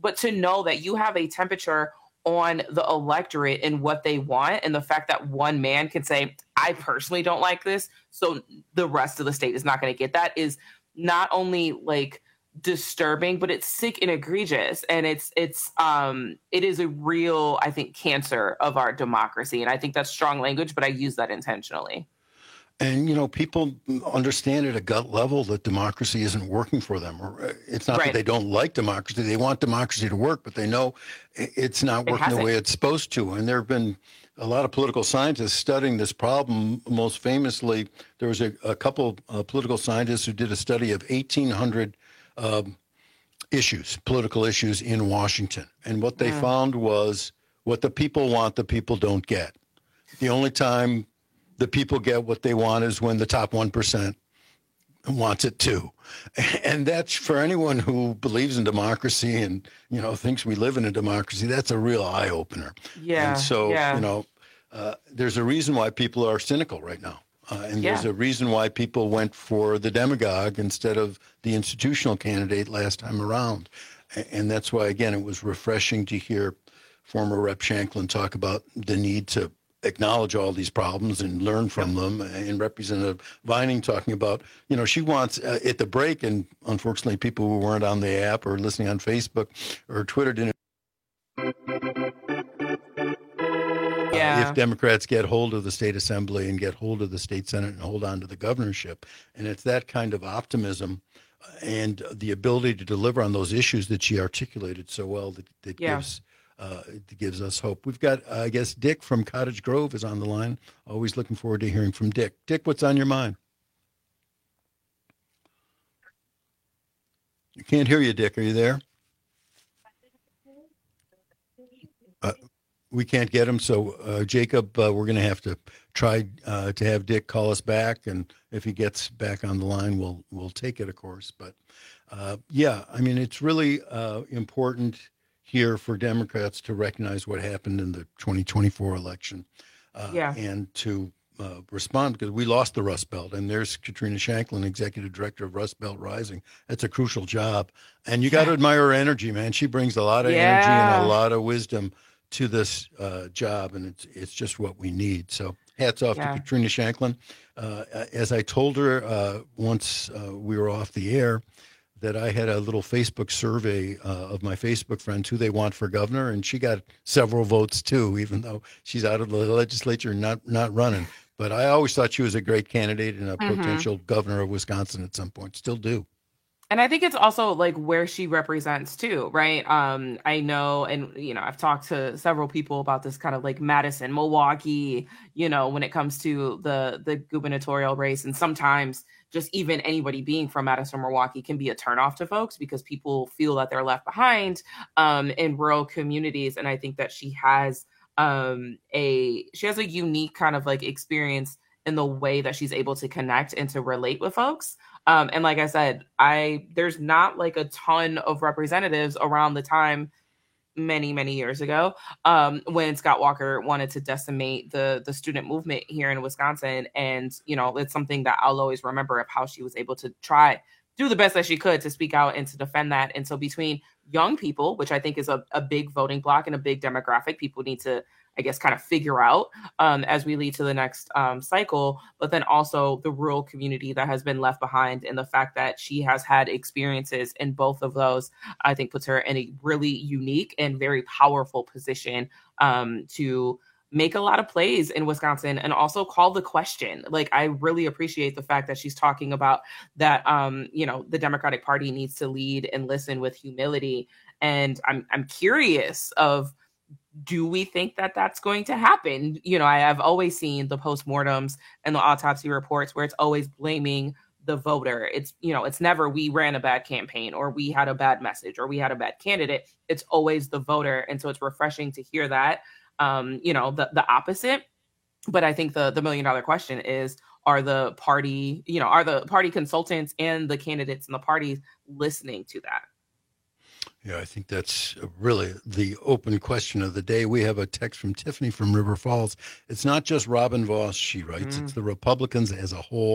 but to know that you have a temperature on the electorate and what they want, and the fact that one man can say, I personally don't like this, so the rest of the state is not going to get that, is not only like disturbing, but it's sick and egregious. And it's it's um it is a real, I think, cancer of our democracy. And I think that's strong language, but I use that intentionally. And, you know, people understand at a gut level that democracy isn't working for them. Or it's not Right. that they don't like democracy. They want democracy to work, but they know it's not It working the hasn't. way it's supposed to. And there have been a lot of political scientists studying this problem. Most famously, there was a, a couple of political scientists who did a study of eighteen hundred um, issues, political issues in Washington. And what they Mm. found was what the people want, the people don't get. The only time the people get what they want is when the top one percent wants it too. And that's, for anyone who believes in democracy and, you know, thinks we live in a democracy, that's a real eye opener. Yeah. And so, yeah. you know, uh, there's a reason why people are cynical right now. Uh, and there's Yeah. a reason why people went for the demagogue instead of the institutional candidate last time around. A- And that's why, again, it was refreshing to hear former Rep Shanklin talk about the need to acknowledge all these problems and learn from them. And Representative Vining talking about, you know, she wants uh, at the break, and unfortunately people who weren't on the app or listening on Facebook or Twitter didn't. Yeah. If Democrats get hold of the state assembly and get hold of the state senate and hold on to the governorship. And it's that kind of optimism and the ability to deliver on those issues that she articulated so well that, that Yeah. gives uh, it gives us hope. We've got, uh, I guess, Dick from Cottage Grove is on the line. Always looking forward to hearing from Dick. Dick, what's on your mind? You can't hear you, Dick. Are you there? Uh, we can't get him. So, uh, Jacob, uh, we're going to have to try uh, to have Dick call us back. And if he gets back on the line, we'll we'll take it, of course. But, uh, yeah, I mean, it's really uh, important here for Democrats to recognize what happened in the twenty twenty-four election uh, Yeah. and to uh, respond, because we lost the Rust Belt. And there's Katrina Shanklin, executive director of Rust Belt Rising. That's a crucial job. And you got to admire her energy, man. She brings a lot of energy Yeah. and a lot of wisdom to this uh, job, and it's it's just what we need. So hats off Yeah. to Katrina Shanklin. Uh, as I told her uh, once uh, we were off the air, that I had a little Facebook survey uh, of my Facebook friends who they want for governor, and she got several votes too, even though she's out of the legislature and not not running. But I always thought she was a great candidate and a Mhm. potential governor of Wisconsin at some point. Still do. And I think it's also like where she represents too, right? Um, I know, and you know, I've talked to several people about this kind of like Madison, Milwaukee, you know, when it comes to the the gubernatorial race, and sometimes just even anybody being from Madison, Milwaukee can be a turnoff to folks because people feel that they're left behind um, in rural communities. And I think that she has um, a she has a unique kind of like experience in the way that she's able to connect and to relate with folks. Um, and like I said, I there's not like a ton of representatives around the time many, many years ago um, when Scott Walker wanted to decimate the the student movement here in Wisconsin. And, you know, it's something that I'll always remember of how she was able to try, do the best that she could to speak out and to defend that. And so between young people, which I think is a, a big voting block and a big demographic people need to, I guess, kind of figure out um, as we lead to the next um, cycle, but then also the rural community that has been left behind, and the fact that she has had experiences in both of those, I think puts her in a really unique and very powerful position um, to make a lot of plays in Wisconsin and also call the question. Like, I really appreciate the fact that she's talking about that, um, you know, the Democratic Party needs to lead and listen with humility. And I'm I'm curious of, do we think that that's going to happen? You know, I have always seen the postmortems and the autopsy reports where it's always blaming the voter. It's, you know, it's never we ran a bad campaign or we had a bad message or we had a bad candidate. It's always the voter. And so it's refreshing to hear that, um, you know, the, the opposite. But I think the, the million dollar question is, are the party, you know, are the party consultants and the candidates and the parties listening to that? Yeah, I think that's really the open question of the day. We have a text from Tiffany from River Falls. It's not just Robin Voss, she writes. Mm. It's the Republicans as a whole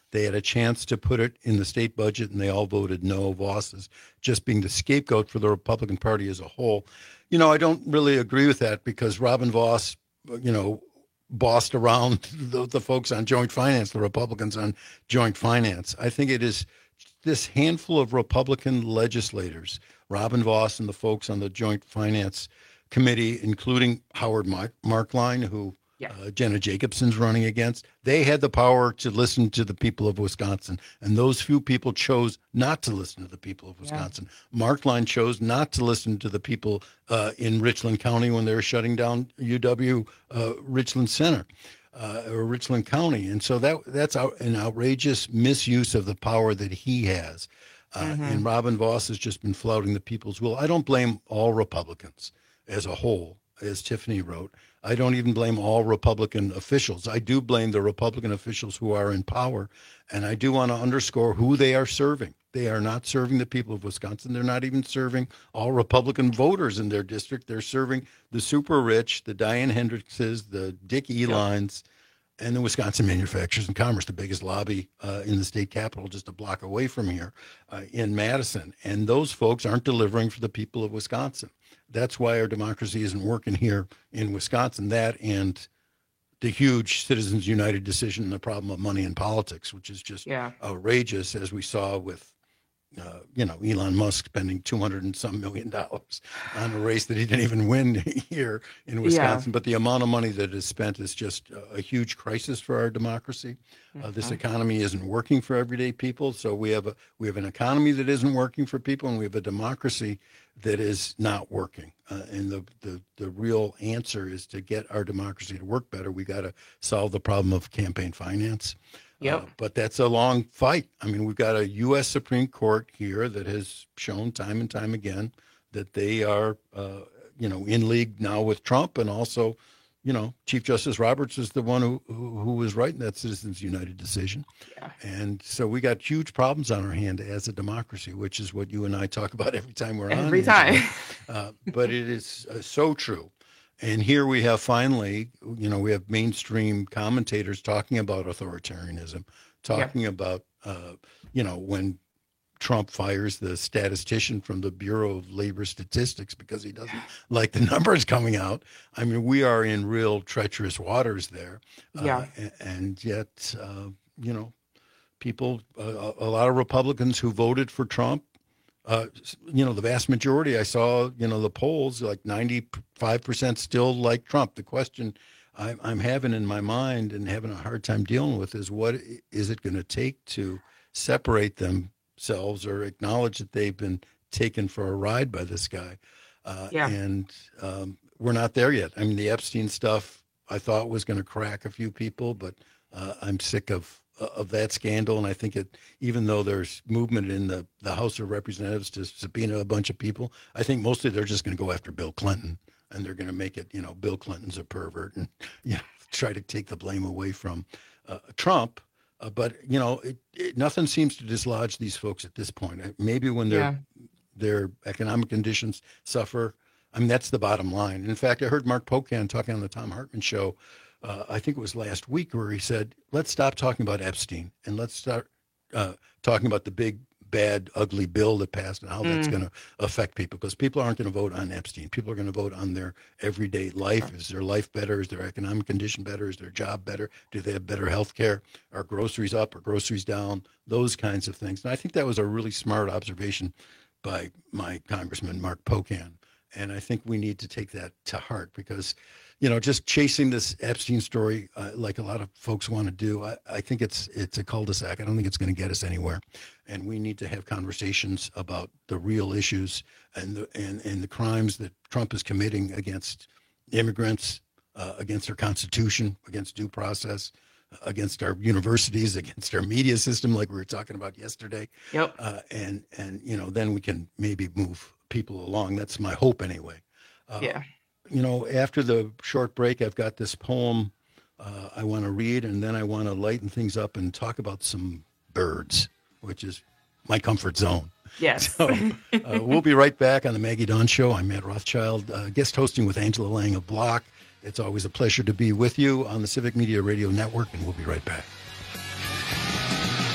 They had a chance to put it in the state budget, and they all voted no. Vos is just being the scapegoat for the Republican Party as a whole. You know, I don't really agree with that because Robin Vos, you know, bossed around the, the folks on joint finance, the Republicans on joint finance. I think it is this handful of Republican legislators, Robin Vos and the folks on the joint finance committee, including Howard Mark- Markline, who yeah. uh, Jenna Jacobson's running against, they had the power to listen to the people of Wisconsin. And those few people chose not to listen to the people of Wisconsin. Yeah. Markline chose not to listen to the people uh, in Richland County when they were shutting down U W uh, Richland Center. Uh, or Richland County. And so that that's out, an outrageous misuse of the power that he has. Uh, mm-hmm. And Robin Vos has just been flouting the people's will. I don't blame all Republicans as a whole, as Tiffany wrote. I don't even blame all Republican officials. I do blame the Republican officials who are in power. And I do want to underscore who they are serving. They are not serving the people of Wisconsin. They're not even serving all Republican voters in their district. They're serving the super rich, the Diane Hendrickses, the Dick Elines, yep. and the Wisconsin Manufacturers and Commerce, the biggest lobby uh, in the state capitol, just a block away from here uh, in Madison. And those folks aren't delivering for the people of Wisconsin. That's why our democracy isn't working here in Wisconsin. That and the huge Citizens United decision and the problem of money in politics, which is just yeah. outrageous, as we saw with Uh, you know, Elon Musk spending two hundred and some million dollars on a race that he didn't even win here in Wisconsin. Yeah. But the amount of money that is spent is just a, a huge crisis for our democracy. Mm-hmm. Uh, this economy isn't working for everyday people. So we have a we have an economy that isn't working for people, and we have a democracy that is not working. Uh, and the, the the real answer is to get our democracy to work better. We got to solve the problem of campaign finance. Yep. Uh, but that's a long fight. I mean, we've got a U S Supreme Court here that has shown time and time again that they are, uh, you know, in league now with Trump. And also, you know, Chief Justice Roberts is the one who, who, who was writing that Citizens United decision. Yeah. And so we got huge problems on our hand as a democracy, which is what you and I talk about every time we're on. Every time. uh, but it is uh, so true. And here we have finally, you know, we have mainstream commentators talking about authoritarianism, talking yeah. about, uh, you know, when Trump fires the statistician from the Bureau of Labor Statistics because he doesn't like the numbers coming out. I mean, we are in real treacherous waters there. Yeah. Uh, and yet, uh, you know, people, uh, a lot of Republicans who voted for Trump, Uh, you know, the vast majority, I saw, you know, the polls, like ninety-five percent still like Trump. The question I'm, I'm having in my mind and having a hard time dealing with is what is it going to take to separate themselves or acknowledge that they've been taken for a ride by this guy? Uh, yeah. And um, we're not there yet. I mean, the Epstein stuff I thought was going to crack a few people, but uh, I'm sick of of that scandal. And I think it, even though there's movement in the, the House of Representatives to subpoena a bunch of people, I think mostly they're just going to go after Bill Clinton, and they're going to make it, you know, Bill Clinton's a pervert, and, you know, try to take the blame away from uh, Trump. Uh, but, you know, it, it, nothing seems to dislodge these folks at this point. Maybe when their yeah. their economic conditions suffer. I mean, that's the bottom line. In fact, I heard Mark Pocan talking on the Tom Hartman show, Uh, I think it was last week, where he said, let's stop talking about Epstein and let's start uh, talking about the big, bad, ugly bill that passed and how mm. that's going to affect people, because people aren't going to vote on Epstein. People are going to vote on their everyday life. Is their life better? Is their economic condition better? Is their job better? Do they have better health care? Are groceries up or groceries down? Those kinds of things. And I think that was a really smart observation by my Congressman, Mark Pocan. And I think we need to take that to heart, because, you know, just chasing this Epstein story uh, like a lot of folks want to do, I, I think it's it's a cul-de-sac. I don't think it's going to get us anywhere. And we need to have conversations about the real issues and the and, and the crimes that Trump is committing against immigrants, uh, against our Constitution, against due process, against our universities, against our media system, like we were talking about yesterday. Yep. Uh, and and you know, then we can maybe move people along. That's my hope, anyway. Uh, yeah. You know, after the short break, I've got this poem uh, I want to read, and then I want to lighten things up and talk about some birds, which is my comfort zone. Yes. So uh, we'll be right back on the Maggie Dawn Show. I'm Matt Rothschild, uh, guest hosting with Angela Lang of Block. It's always a pleasure to be with you on the Civic Media Radio Network, and we'll be right back.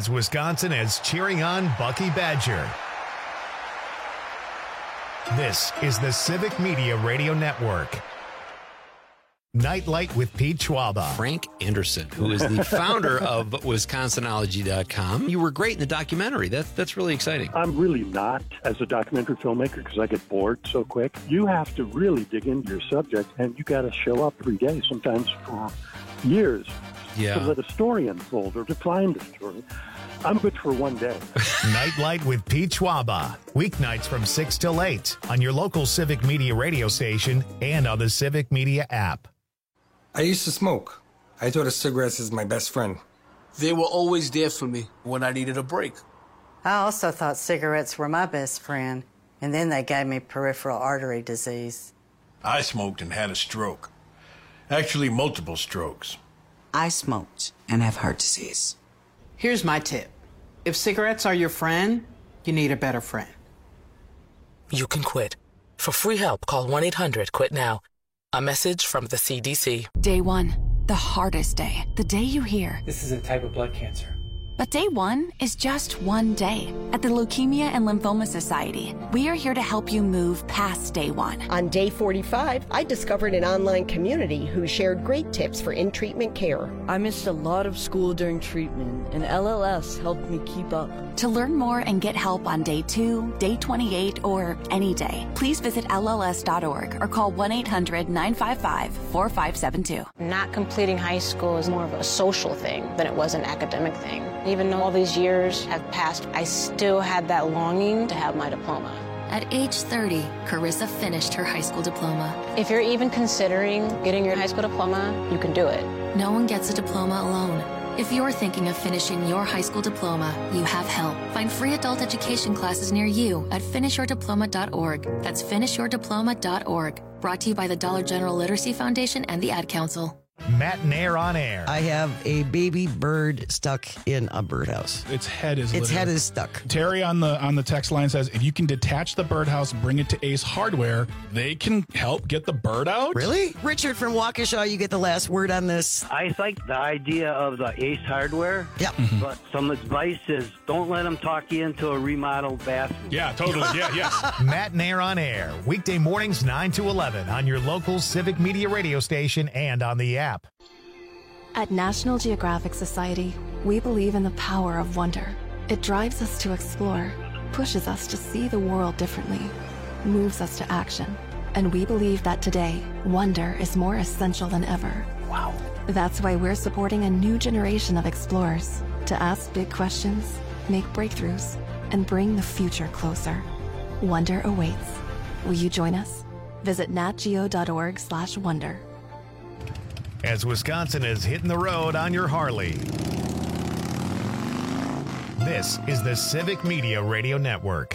as Wisconsin is cheering on Bucky Badger. This is the Civic Media Radio Network. Nightlight with Pete Schwaba. Frank Anderson, who is the founder of Wisconsinology dot com. You were great in the documentary. That, that's really exciting. I'm really not as a documentary filmmaker because I get bored so quick. You have to really dig into your subject, and you got to show up every day, sometimes for years, yeah. to let a story unfold or to find a story. I'm good for one day. Nightlight with Pete Schwaba. Weeknights from six till eight on your local Civic Media radio station and on the Civic Media app. I used to smoke. I thought of cigarettes as my best friend. They were always there for me when I needed a break. I also thought cigarettes were my best friend, and then they gave me peripheral artery disease. I smoked and had a stroke. Actually, multiple strokes. I smoked and have heart disease. Here's my tip. If cigarettes are your friend, you need a better friend. You can quit. For free help, call one eight hundred quit now. A message from the C D C. Day one, the hardest day. The day you hear, this is a type of blood cancer. But day one is just one day. At the Leukemia and Lymphoma Society, we are here to help you move past day one. On day forty-five, I discovered an online community who shared great tips for in-treatment care. I missed a lot of school during treatment, and L L S helped me keep up. To learn more and get help on day two, day twenty-eight, or any day, please visit L L S dot org or call one eight hundred nine five five four five seven two. Not completing high school is more of a social thing than it was an academic thing. Even though all these years have passed, I still had that longing to have my diploma. At age thirty, Carissa finished her high school diploma. If you're even considering getting your high school diploma, you can do it. No one gets a diploma alone. If you're thinking of finishing your high school diploma, you have help. Find free adult education classes near you at finish your diploma dot org. That's finish your diploma dot org. Brought to you by the Dollar General Literacy Foundation and the Ad Council. Matt Nair on air. I have a baby bird stuck in a birdhouse. Its head is Its literally. head is stuck. Terry on the on the text line says, if you can detach the birdhouse, bring it to Ace Hardware, they can help get the bird out. Really? Richard from Waukesha, you get the last word on this. I like the idea of the Ace Hardware. Yeah. Mm-hmm. But some advice is don't let them talk you into a remodeled bathroom. Yeah, totally. Yeah, yes. Matt Nair on air. Weekday mornings nine to eleven on your local Civic Media radio station and on the app. At National Geographic Society, we believe in the power of wonder. It drives us to explore, pushes us to see the world differently, moves us to action. And we believe that today, wonder is more essential than ever. Wow. That's why we're supporting a new generation of explorers to ask big questions, make breakthroughs, and bring the future closer. Wonder awaits. Will you join us? Visit natgeo dot org slash wonder. As Wisconsin is hitting the road on your Harley. This is the Civic Media Radio Network.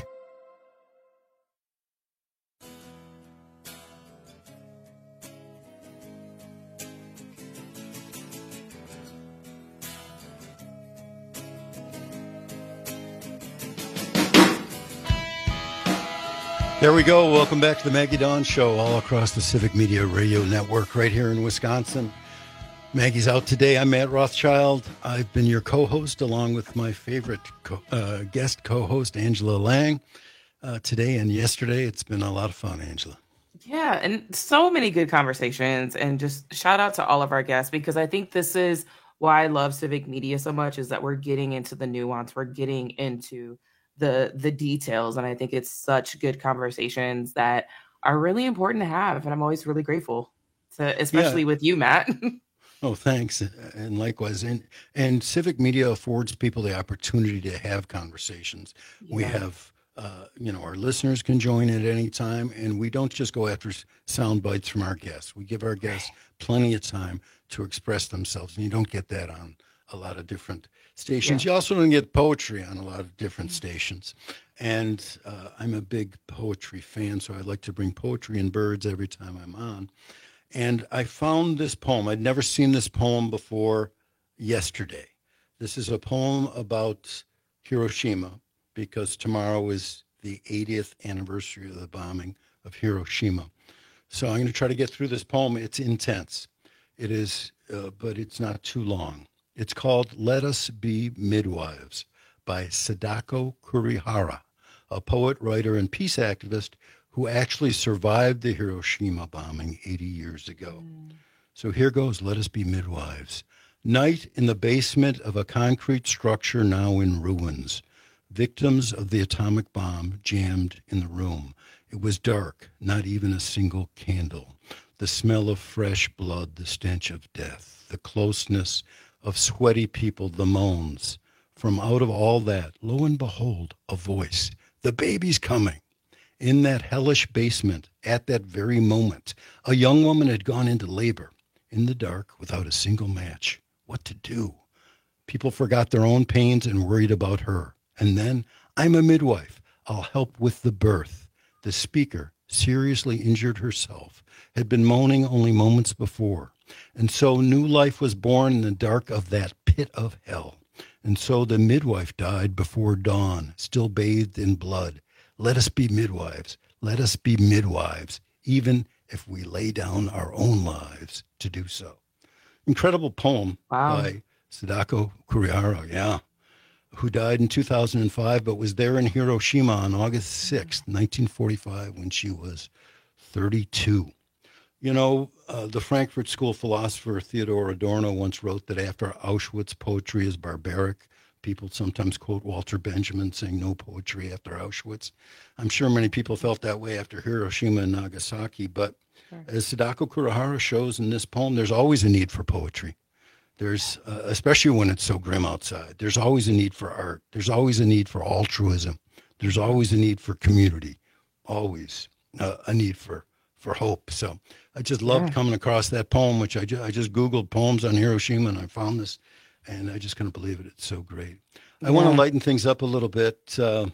There we go. Welcome back to the Maggie Dawn Show, all across the Civic Media Radio Network right here in Wisconsin. Maggie's out today. I'm Matt Rothschild. I've been your co-host along with my favorite co- uh, guest co-host, Angela Lang. Uh, today and yesterday, it's been a lot of fun, Angela. Yeah, and so many good conversations. And just shout out to all of our guests, because I think this is why I love Civic Media so much, is that we're getting into the nuance. We're getting into the the details. And I think it's such good conversations that are really important to have. And I'm always really grateful, to, especially yeah. with you, Matt. Oh, thanks. And likewise. And, and Civic Media affords people the opportunity to have conversations. Yeah. We have, uh, you know, our listeners can join at any time. And we don't just go after sound bites from our guests. We give our guests plenty of time to express themselves. And you don't get that on a lot of different stations. Yeah. You also don't get poetry on a lot of different stations. And uh, I'm a big poetry fan, so I like to bring poetry and birds every time I'm on. And I found this poem. I'd never seen this poem before yesterday. This is a poem about Hiroshima, because tomorrow is the eightieth anniversary of the bombing of Hiroshima. So I'm going to try to get through this poem. It's intense. It is, uh, but it's not too long. It's called Let Us Be Midwives by Sadako Kurihara, a poet, writer, and peace activist who actually survived the Hiroshima bombing eighty years ago. Mm. So here goes, Let Us Be Midwives. Night in the basement of a concrete structure now in ruins. Victims of the atomic bomb jammed in the room. It was dark, not even a single candle. The smell of fresh blood, the stench of death, the closeness of sweaty people, the moans. From out of all that, lo and behold, a voice. The baby's coming. In that hellish basement, at that very moment, a young woman had gone into labor, in the dark, without a single match. What to do? People forgot their own pains and worried about her. And then, I'm a midwife. I'll help with the birth. The speaker, seriously injured herself, had been moaning only moments before. And so new life was born in the dark of that pit of hell. And so the midwife died before dawn, still bathed in blood. Let us be midwives. Let us be midwives, even if we lay down our own lives to do so. Incredible poem wow. by Sadako Kurihara, yeah, who died in two thousand five, but was there in Hiroshima on August sixth, nineteen forty-five, when she was thirty-two. You know, uh, the Frankfurt School philosopher Theodor Adorno once wrote that after Auschwitz, poetry is barbaric. People sometimes quote Walter Benjamin saying no poetry after Auschwitz. I'm sure many people felt that way after Hiroshima and Nagasaki, but sure. as Sadako Kurihara shows in this poem, there's always a need for poetry. There's, uh, especially when it's so grim outside, there's always a need for art. There's always a need for altruism. There's always a need for community. Always uh, a need for, for hope. So I just loved yeah. coming across that poem, which I, ju- I just Googled poems on Hiroshima, and I found this, and I just couldn't believe it. It's so great. I yeah. want to lighten things up a little bit uh,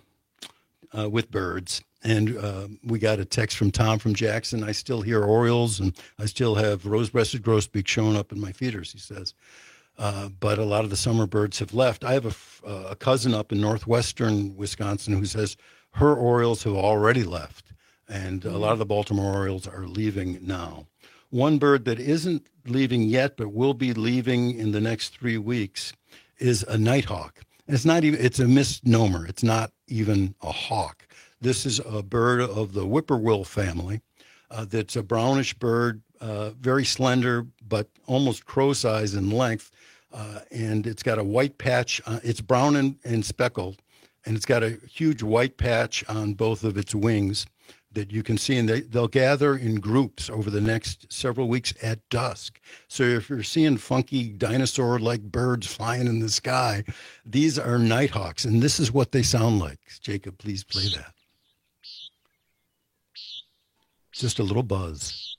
uh, with birds. And uh, we got a text from Tom from Jackson. I still hear Orioles, and I still have rose-breasted grosbeak showing up in my feeders, he says. Uh, but a lot of the summer birds have left. I have a, uh, a cousin up in northwestern Wisconsin who says her Orioles have already left, and mm-hmm. a lot of the Baltimore Orioles are leaving now. One bird that isn't leaving yet but will be leaving in the next three weeks is a nighthawk. And it's not even, it's a misnomer. It's not even a hawk. This is a bird of the whippoorwill family. Uh, that's a brownish bird, uh, very slender, but almost crow-size in length. Uh, and it's got a white patch. Uh, it's brown and, and speckled, and it's got a huge white patch on both of its wings that you can see. And they, they'll gather in groups over the next several weeks at dusk. So if you're seeing funky dinosaur-like birds flying in the sky, these are nighthawks, and this is what they sound like. Jacob, please play that. Just a little buzz.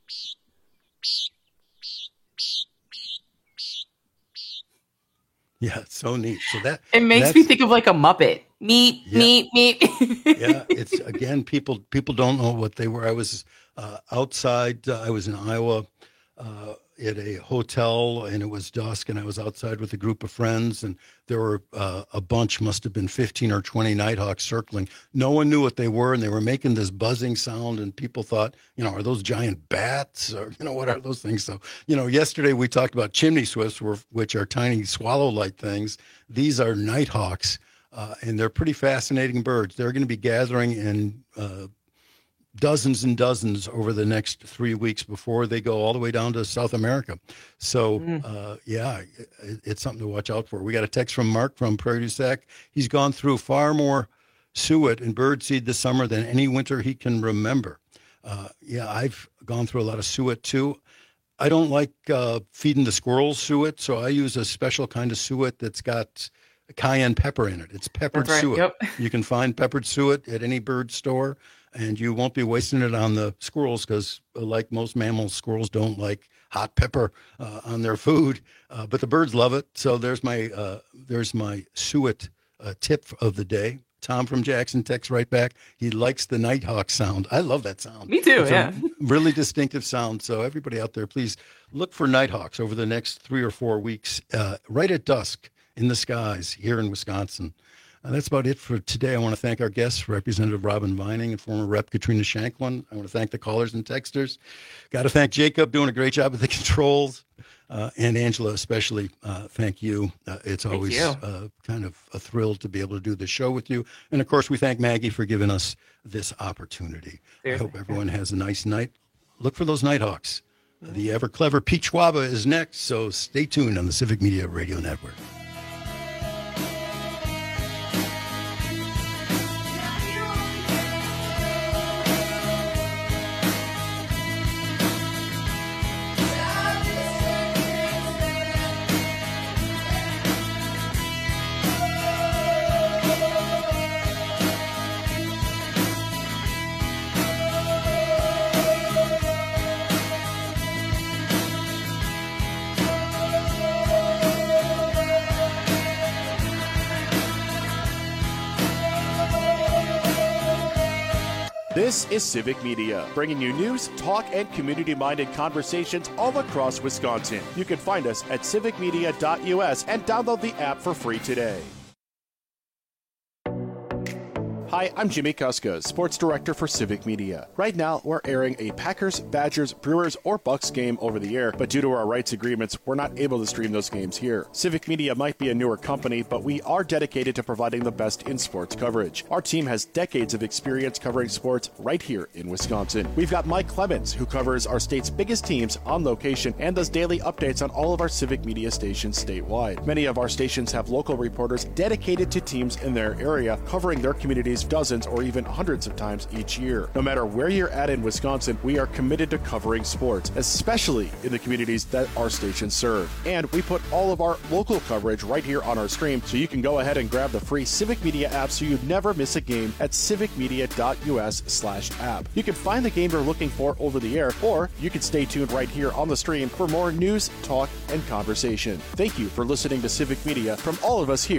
Yeah, it's so neat. So that it makes me think of like a Muppet. Meep, yeah. meep, meep. Yeah, it's again, people people don't know what they were. I was uh, outside. Uh, I was in Iowa uh, at a hotel, and it was dusk, and I was outside with a group of friends, and there were uh, a bunch, must have been fifteen or twenty nighthawks circling. No one knew what they were, and they were making this buzzing sound, and people thought, you know, are those giant bats, or, you know, what are those things? So, you know, yesterday we talked about chimney swifts, which are tiny swallow-like things. These are nighthawks, uh, and they're pretty fascinating birds. They're going to be gathering in uh, dozens and dozens over the next three weeks before they go all the way down to South America. So, mm. uh, yeah, it, it's something to watch out for. We got a text from Mark from Prairie du Sac. He's gone through far more suet and birdseed this summer than any winter he can remember. Uh, yeah, I've gone through a lot of suet too. I don't like uh, feeding the squirrels suet, so I use a special kind of suet that's got cayenne pepper in it. It's peppered right. suet. Yep. You can find peppered suet at any bird store, and you won't be wasting it on the squirrels because, uh, like most mammals, squirrels don't like hot pepper uh, on their food, uh, but the birds love it. So there's my uh, there's my suet uh, tip of the day. Tom from Jackson texts right back. He likes the nighthawk sound. I love that sound. Me too, it's yeah. a really distinctive sound. So everybody out there, please look for nighthawks over the next three or four weeks, uh, right at dusk in the skies here in Wisconsin. Uh, that's about it for today. I want to thank our guests, Representative Robin Vining and former Rep Katrina Shanklin. I want to thank the callers and texters. Got to thank Jacob, doing a great job with the controls. Uh, and Angela, especially, uh, thank you. Uh, it's Thank always you. uh, kind of a thrill to be able to do this show with you. And of course, we thank Maggie for giving us this opportunity. Seriously. I hope everyone has a nice night. Look for those Nighthawks. The ever clever Pete Schwaba is next, so stay tuned on the Civic Media Radio Network. This is Civic Media, bringing you news, talk, and community-minded conversations all across Wisconsin. You can find us at civic media dot U S and download the app for free today. Hi, I'm Jimmy Kuska, Sports Director for Civic Media. Right now, we're airing a Packers, Badgers, Brewers, or Bucks game over the air, but due to our rights agreements, we're not able to stream those games here. Civic Media might be a newer company, but we are dedicated to providing the best in sports coverage. Our team has decades of experience covering sports right here in Wisconsin. We've got Mike Clemens, who covers our state's biggest teams on location and does daily updates on all of our Civic Media stations statewide. Many of our stations have local reporters dedicated to teams in their area, covering their communities dozens or even hundreds of times each year. No matter where you're at in Wisconsin, we are committed to covering sports, especially in the communities that our stations serve. And we put all of our local coverage right here on our stream, so you can go ahead and grab the free Civic Media app so you never miss a game at civic media dot U S slash app. You can find the game you're looking for over the air, or you can stay tuned right here on the stream for more news, talk, and conversation. Thank you for listening to Civic Media from all of us here